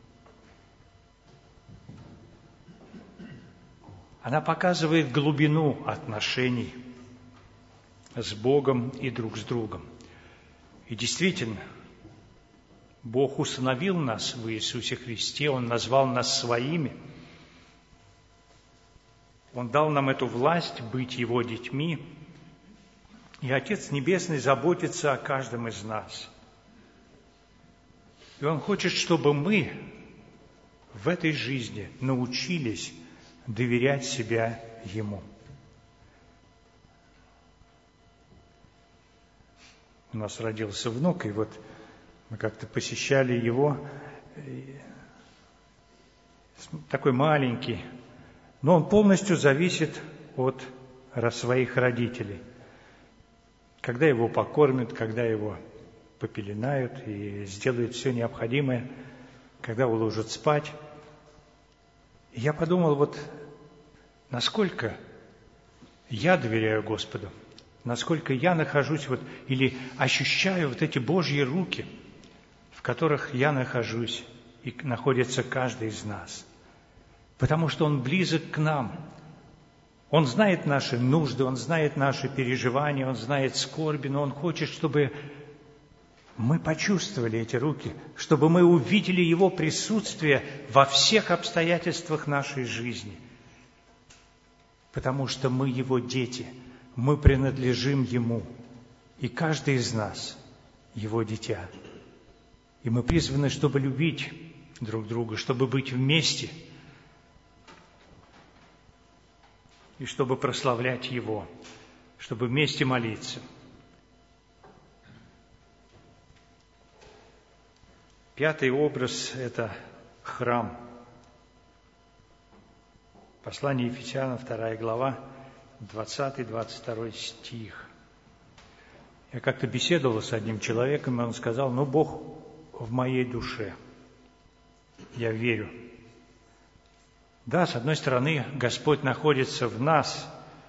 Она показывает глубину отношений с Богом и друг с другом. И действительно, Бог усыновил нас в Иисусе Христе, Он назвал нас своими. Он дал нам эту власть быть Его детьми. И Отец Небесный заботится о каждом из нас. И Он хочет, чтобы мы в этой жизни научились доверять себя Ему. У нас родился внук, и вот мы как-то посещали его, такой маленький, но он полностью зависит от своих родителей. Когда его покормят, когда его попеленают и сделают все необходимое, когда уложат спать. И я подумал, вот насколько я доверяю Господу, насколько я нахожусь или ощущаю вот эти Божьи руки, в которых я нахожусь и находится каждый из нас. Потому что Он близок к нам. Он знает наши нужды, Он знает наши переживания, Он знает скорби, но Он хочет, чтобы мы почувствовали эти руки, чтобы мы увидели Его присутствие во всех обстоятельствах нашей жизни. Потому что мы Его дети, мы принадлежим Ему, и каждый из нас Его дитя. И мы призваны, чтобы любить друг друга, чтобы быть вместе, и чтобы прославлять Его, чтобы вместе молиться. 5-й образ – это храм. Послание Ефесянам, 2 глава, 20-22 стих. Я как-то беседовал с одним человеком, и он сказал: Бог в моей душе. Я верю. Да, с одной стороны, Господь находится в нас,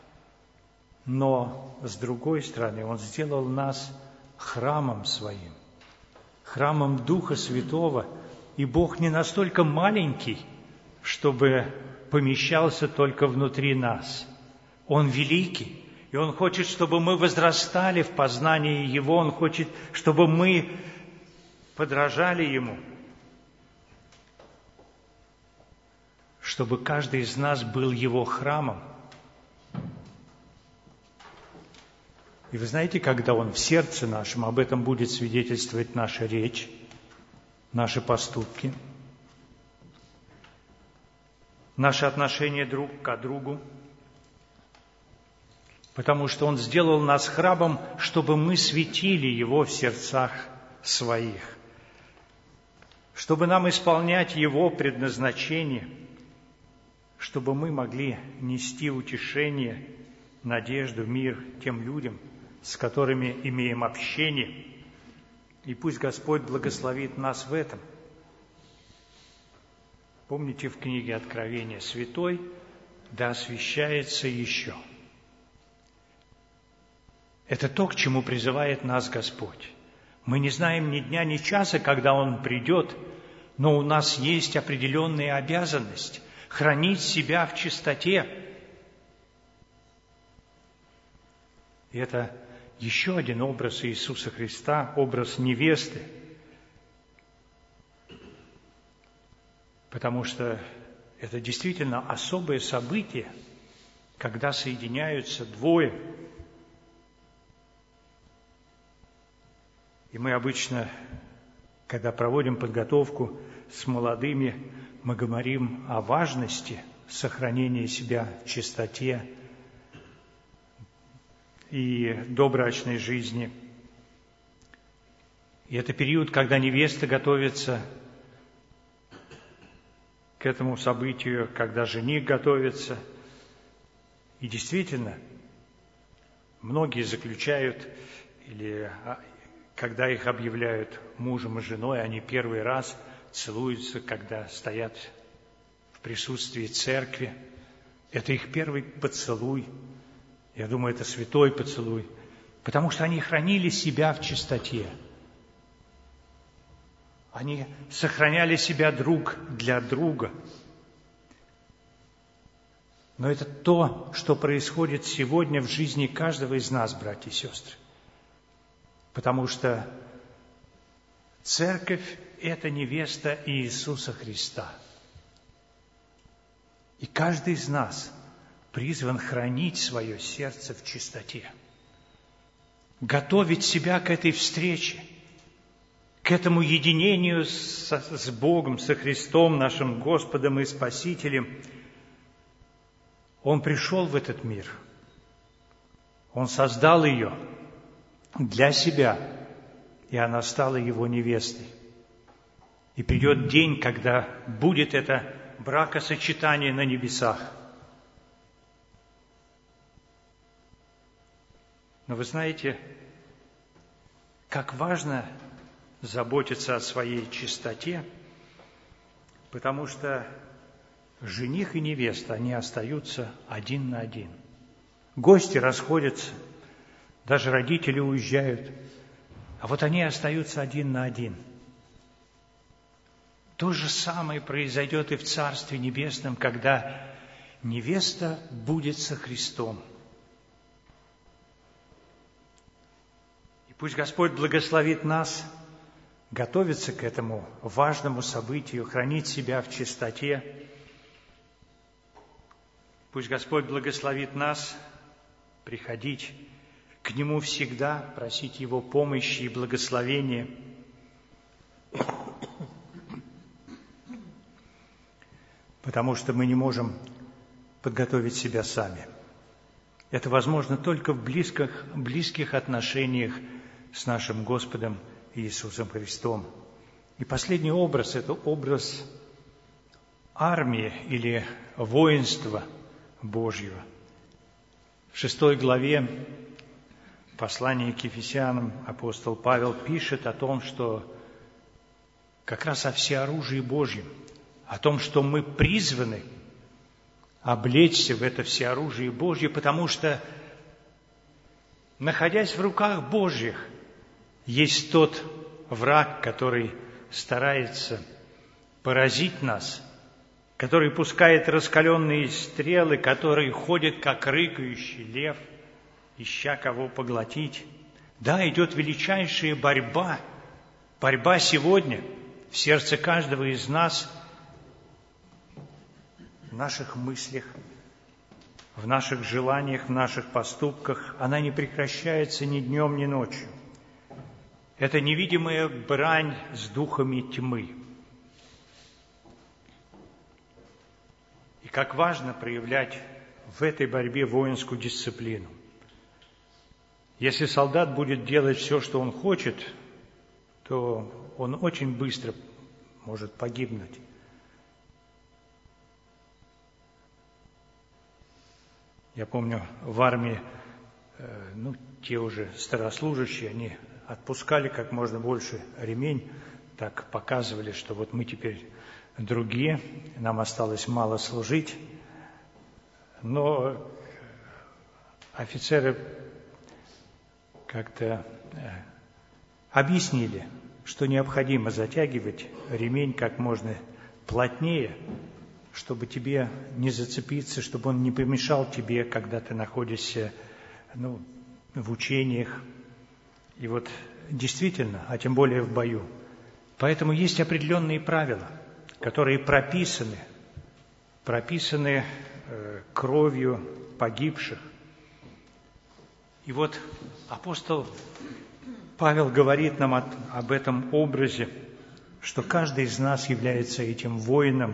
но с другой стороны, Он сделал нас храмом Своим, храмом Духа Святого, и Бог не настолько маленький, чтобы помещался только внутри нас. Он великий, и Он хочет, чтобы мы возрастали в познании Его, Он хочет, чтобы мы подражали Ему, чтобы каждый из нас был Его храмом. И вы знаете, когда Он в сердце нашем, об этом будет свидетельствовать наша речь, наши поступки, наши отношения друг к другу, потому что Он сделал нас храмом, чтобы мы светили Его в сердцах своих, чтобы нам исполнять Его предназначение, чтобы мы могли нести утешение, надежду, мир тем людям, с которыми имеем общение. И пусть Господь благословит нас в этом. Помните в книге Откровения: «Святой да освящается еще». Это то, к чему призывает нас Господь. Мы не знаем ни дня, ни часа, когда Он придет, но у нас есть определенная обязанность хранить себя в чистоте. И это еще один образ Иисуса Христа, образ невесты. Потому что это действительно особое событие, когда соединяются двое. И мы обычно, когда проводим подготовку с молодыми, мы говорим о важности сохранения себя в чистоте и добрачной жизни. И это период, когда невеста готовится к этому событию, когда жених готовится. И действительно, многие заключают, или когда их объявляют мужем и женой, они первый раз целуются, когда стоят в присутствии церкви. Это их первый поцелуй. Я думаю, это святой поцелуй, потому что они хранили себя в чистоте. Они сохраняли себя друг для друга. Но это то, что происходит сегодня в жизни каждого из нас, братья и сестры. Потому что церковь – это невеста Иисуса Христа. И каждый из нас призван хранить свое сердце в чистоте, готовить себя к этой встрече, к этому единению с Богом, со Христом, нашим Господом и Спасителем. Он пришел в этот мир. Он создал ее для себя, и она стала его невестой. И придет день, когда будет это бракосочетание на небесах. Но вы знаете, как важно заботиться о своей чистоте, потому что жених и невеста, они остаются один на один. Гости расходятся, даже родители уезжают, а вот они остаются один на один. То же самое произойдет и в Царстве Небесном, когда невеста будет со Христом. И пусть Господь благословит нас готовиться к этому важному событию, хранить себя в чистоте. Пусть Господь благословит нас приходить к Нему всегда, просить Его помощи и благословения. Потому что мы не можем подготовить себя сами. Это возможно только в близких отношениях с нашим Господом Иисусом Христом. И последний образ – это образ армии или воинства Божьего. В 6 главе послания к Ефесянам апостол Павел пишет о том, что как раз о всеоружии Божьем, о том, что мы призваны облечься в это всеоружие Божье, потому что, находясь в руках Божьих, есть тот враг, который старается поразить нас, который пускает раскаленные стрелы, который ходит, как рыкающий лев, ища кого поглотить. Да, идет величайшая борьба сегодня в сердце каждого из нас, в наших мыслях, в наших желаниях, в наших поступках. Она не прекращается ни днем, ни ночью. Это невидимая брань с духами тьмы. И как важно проявлять в этой борьбе воинскую дисциплину. Если солдат будет делать все, что он хочет, то он очень быстро может погибнуть. Я помню, в армии, те уже старослужащие, они отпускали как можно больше ремень, так показывали, что вот мы теперь другие, нам осталось мало служить. Но офицеры как-то объяснили, что необходимо затягивать ремень как можно плотнее, чтобы тебе не зацепиться, чтобы он не помешал тебе, когда ты находишься в учениях. И вот действительно, а тем более в бою. Поэтому есть определенные правила, которые прописаны кровью, погибших. И вот апостол Павел говорит нам об этом образе, что каждый из нас является этим воином.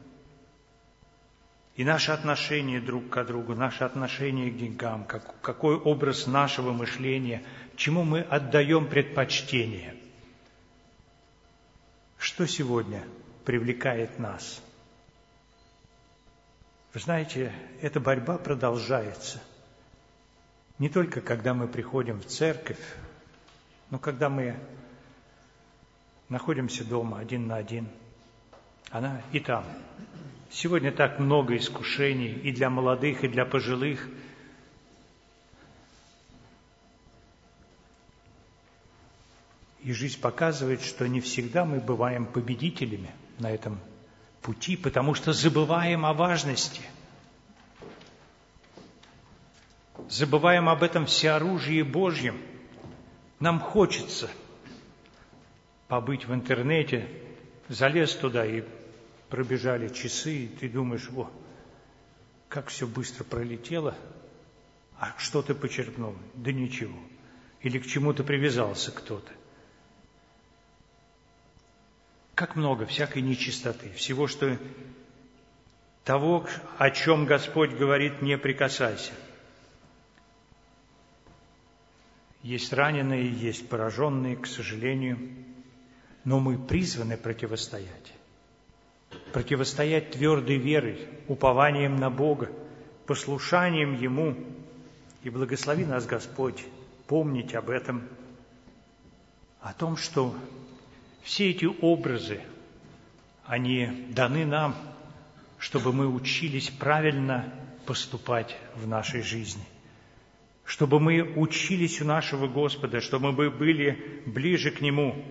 И наше отношение друг к другу, наше отношение к деньгам, какой образ нашего мышления, чему мы отдаем предпочтение. Что сегодня привлекает нас? Вы знаете, эта борьба продолжается. Не только когда мы приходим в церковь, но когда мы находимся дома один на один. Она и там. Сегодня так много искушений и для молодых, и для пожилых. И жизнь показывает, что не всегда мы бываем победителями на этом пути, потому что забываем о важности. Забываем об этом всеоружии Божьем. Нам хочется побыть в интернете, залез туда и пробежали часы, и ты думаешь, как все быстро пролетело, а что ты почерпнул? Да ничего. Или к чему-то привязался кто-то. Как много всякой нечистоты, всего, что того, о чем Господь говорит, не прикасайся. Есть раненые, есть пораженные, к сожалению, но мы призваны противостоять. Противостоять твердой верой, упованием на Бога, послушанием Ему. И благослови нас, Господь, помнить об этом, о том, что все эти образы, они даны нам, чтобы мы учились правильно поступать в нашей жизни, чтобы мы учились у нашего Господа, чтобы мы были ближе к Нему.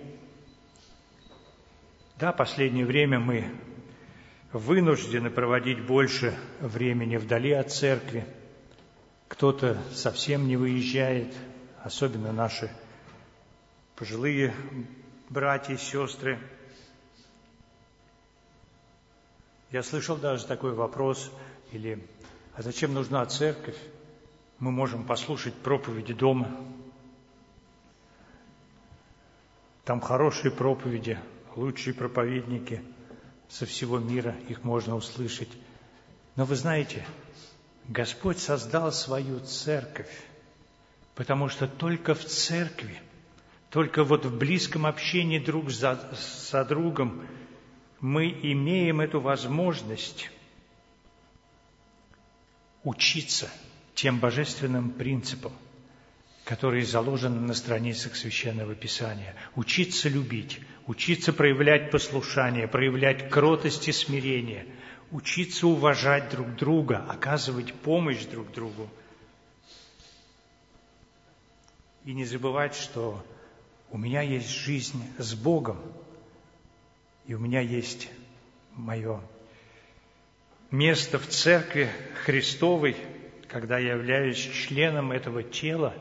Да, последнее время мы вынуждены проводить больше времени вдали от церкви. Кто-то совсем не выезжает, особенно наши пожилые братья и сестры. Я слышал даже такой вопрос, а зачем нужна церковь? Мы можем послушать проповеди дома. Там хорошие проповеди, лучшие проповедники со всего мира, их можно услышать. Но вы знаете, Господь создал свою церковь, потому что только в церкви, только вот в близком общении друг со другом мы имеем эту возможность учиться тем божественным принципам, которые заложены на страницах Священного Писания. Учиться любить, учиться проявлять послушание, проявлять кротость и смирение, учиться уважать друг друга, оказывать помощь друг другу. И не забывать, что у меня есть жизнь с Богом, и у меня есть мое место в Церкви Христовой, когда я являюсь членом этого тела,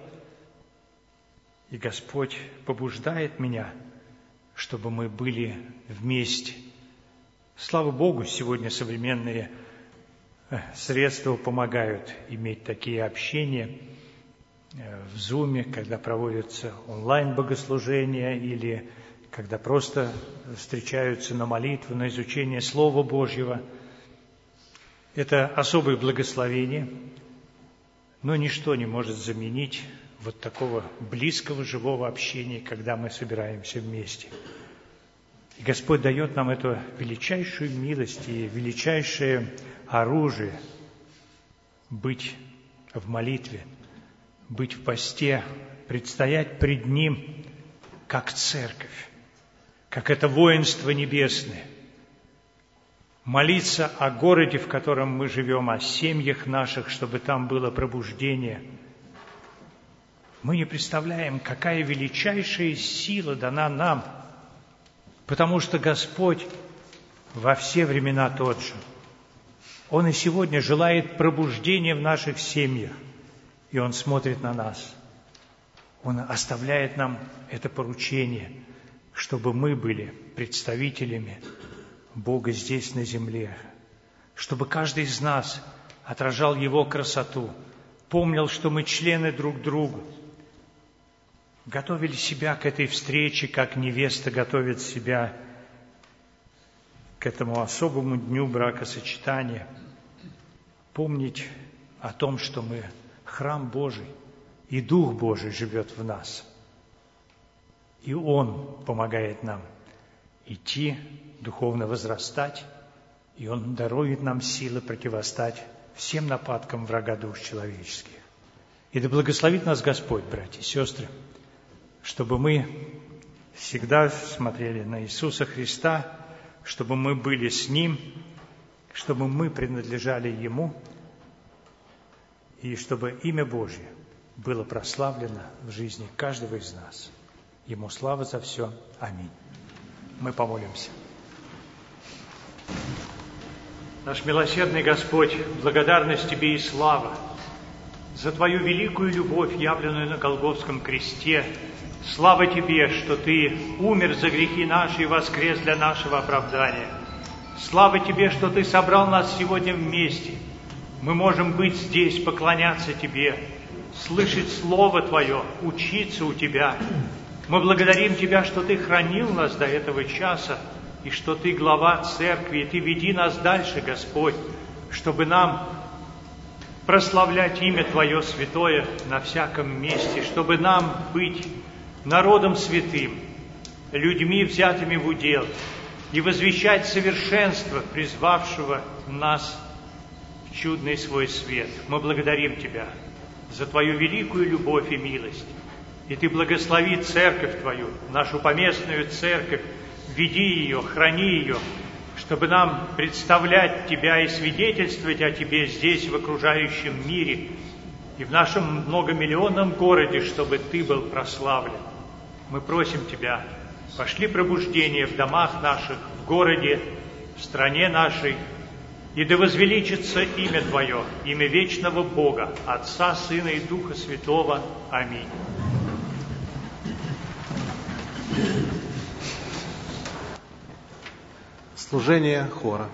и Господь побуждает меня, чтобы мы были вместе. Слава Богу, сегодня современные средства помогают иметь такие общения в Зуме, когда проводятся онлайн-богослужения или когда просто встречаются на молитву, на изучение Слова Божьего. Это особое благословение, но ничто не может заменить вот такого близкого, живого общения, когда мы собираемся вместе. И Господь дает нам эту величайшую милость и величайшее оружие быть в молитве, быть в посте, предстоять пред Ним, как церковь, как это воинство небесное, молиться о городе, в котором мы живем, о семьях наших, чтобы там было пробуждение. Мы не представляем, какая величайшая сила дана нам, потому что Господь во все времена тот же. Он и сегодня желает пробуждения в наших семьях, и Он смотрит на нас. Он оставляет нам это поручение, чтобы мы были представителями Бога здесь, на земле, чтобы каждый из нас отражал Его красоту, помнил, что мы члены друг другу, готовили себя к этой встрече, как невеста готовит себя к этому особому дню бракосочетания. Помнить о том, что мы храм Божий, и Дух Божий живет в нас. И Он помогает нам идти, духовно возрастать, и Он дарует нам силы противостать всем нападкам врага душ человеческих. И да благословит нас Господь, братья и сестры, чтобы мы всегда смотрели на Иисуса Христа, чтобы мы были с Ним, чтобы мы принадлежали Ему, и чтобы имя Божье было прославлено в жизни каждого из нас. Ему слава за все. Аминь. Мы помолимся. Наш милосердный Господь, благодарность Тебе и слава за Твою великую любовь, явленную на Голгофском кресте. Слава Тебе, что Ты умер за грехи наши и воскрес для нашего оправдания. Слава Тебе, что Ты собрал нас сегодня вместе. Мы можем быть здесь, поклоняться Тебе, слышать Слово Твое, учиться у Тебя. Мы благодарим Тебя, что Ты хранил нас до этого часа, и что Ты глава Церкви, и Ты веди нас дальше, Господь, чтобы нам прославлять имя Твое святое на всяком месте, чтобы нам быть народом святым, людьми, взятыми в удел, и возвещать совершенство, призвавшего нас в чудный свой свет. Мы благодарим Тебя за Твою великую любовь и милость. И Ты благослови Церковь Твою, нашу поместную Церковь, веди ее, храни ее, чтобы нам представлять Тебя и свидетельствовать о Тебе здесь, в окружающем мире, и в нашем многомиллионном городе, чтобы Ты был прославлен. Мы просим Тебя, пошли пробуждение в домах наших, в городе, в стране нашей, и да возвеличится имя Твое, имя вечного Бога, Отца, Сына и Духа Святого. Аминь. Служение хора.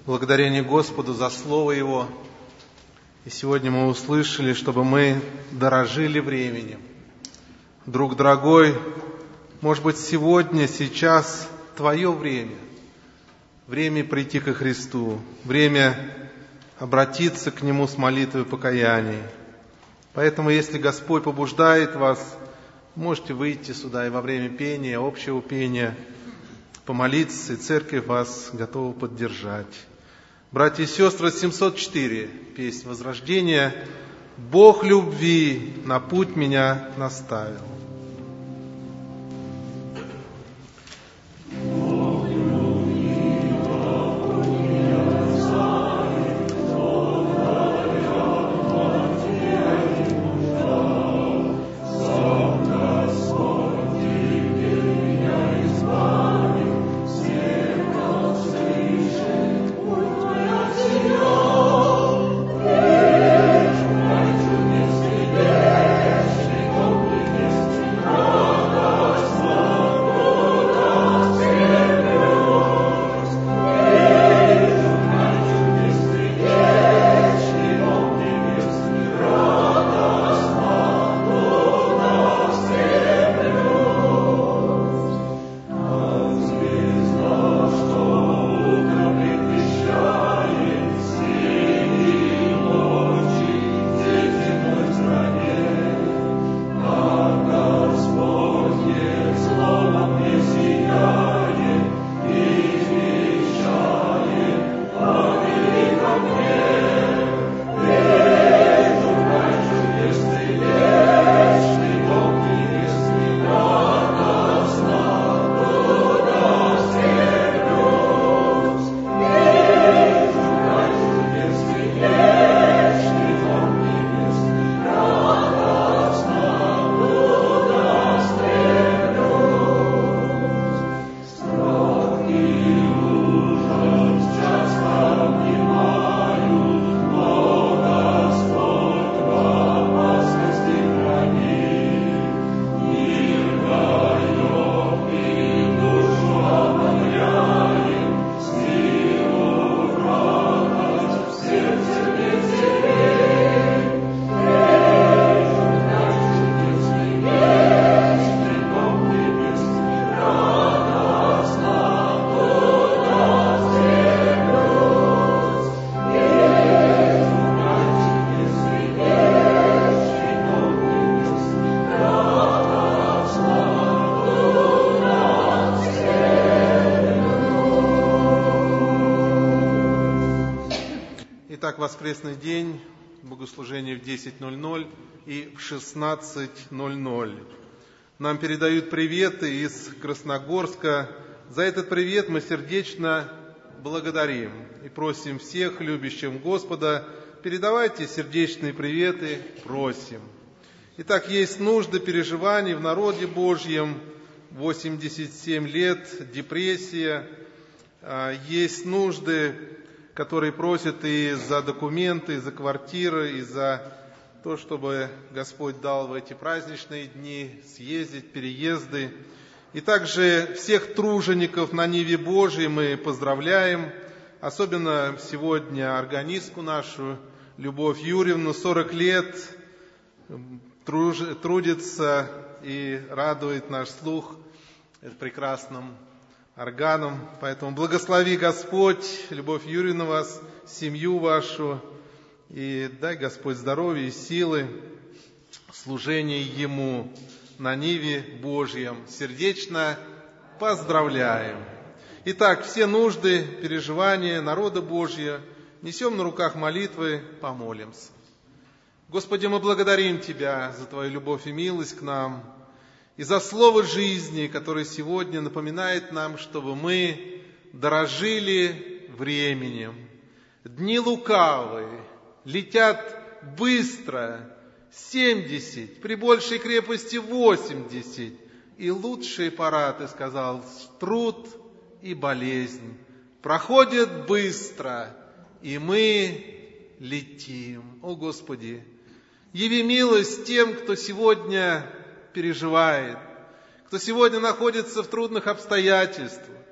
Благодарение Господу за Слово Его. И сегодня мы услышали, чтобы мы дорожили временем. Друг дорогой, может быть, сегодня, сейчас твое время. Время прийти ко Христу. Время обратиться к Нему с молитвой покаяния. Поэтому, если Господь побуждает вас, можете выйти сюда и во время пения, общего пения, помолиться, и церковь вас готова поддержать. Братья и сестры, 704, песнь возрождения. «Бог любви на путь меня наставил». Воскресный день, богослужение в 10:00 и в 16:00. Нам передают приветы из Красногорска. За этот привет мы сердечно благодарим и просим всех любящих Господа, передавайте сердечные приветы, просим. Итак, есть нужды, переживаний в народе Божьем, 87 лет, депрессия, есть нужды, которые просят и за документы, и за квартиры, и за то, чтобы Господь дал в эти праздничные дни съездить, переезды. И также всех тружеников на Ниве Божией мы поздравляем, особенно сегодня органистку нашу, Любовь Юрьевну, 40 лет трудится и радует наш слух прекрасным органом. Поэтому благослови Господь, Любовь Юрьевна, вас, семью вашу, и дай Господь здоровья и силы в служении Ему на Ниве Божьем. Сердечно поздравляем. Итак, все нужды, переживания народа Божьего несем на руках молитвы, помолимся. Господи, мы благодарим Тебя за Твою любовь и милость к нам, и за слово жизни, которое сегодня напоминает нам, чтобы мы дорожили временем. Дни лукавые летят быстро, 70, при большей крепости 80. И лучшая пора, Ты сказал, труд и болезнь проходят быстро, и мы летим. О Господи, яви милость тем, кто сегодня переживает, кто сегодня находится в трудных обстоятельствах,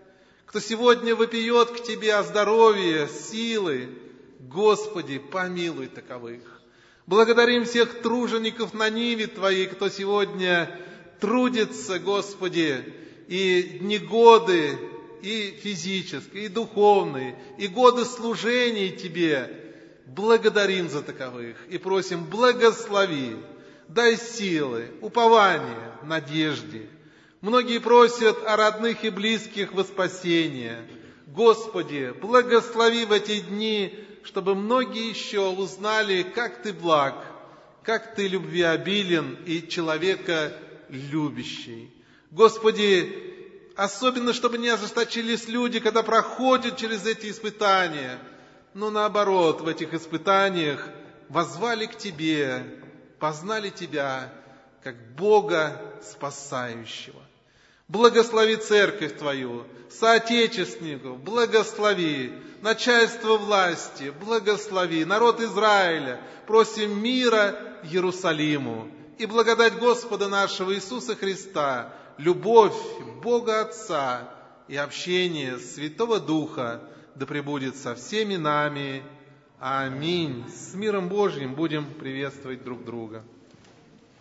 кто сегодня вопиет к Тебе о здоровье, силы, Господи, помилуй таковых. Благодарим всех тружеников на ниве Твоей, кто сегодня трудится, Господи, и негоды, и физические, и духовные, и годы служения Тебе. Благодарим за таковых и просим, благослови, дай силы, упования, надежде. Многие просят о родных и близких во спасение. Господи, благослови в эти дни, чтобы многие еще узнали, как Ты благ, как Ты любвеобилен и человека любящий. Господи, особенно, чтобы не ожесточились люди, когда проходят через эти испытания, но наоборот, в этих испытаниях воззвали к Тебе, познали Тебя, как Бога спасающего. Благослови церковь Твою, соотечественников, благослови, начальство власти, благослови, народ Израиля, просим мира Иерусалиму и благодать Господа нашего Иисуса Христа, любовь Бога Отца и общение Святого Духа да пребудет со всеми нами. Аминь. С миром Божьим будем приветствовать друг друга.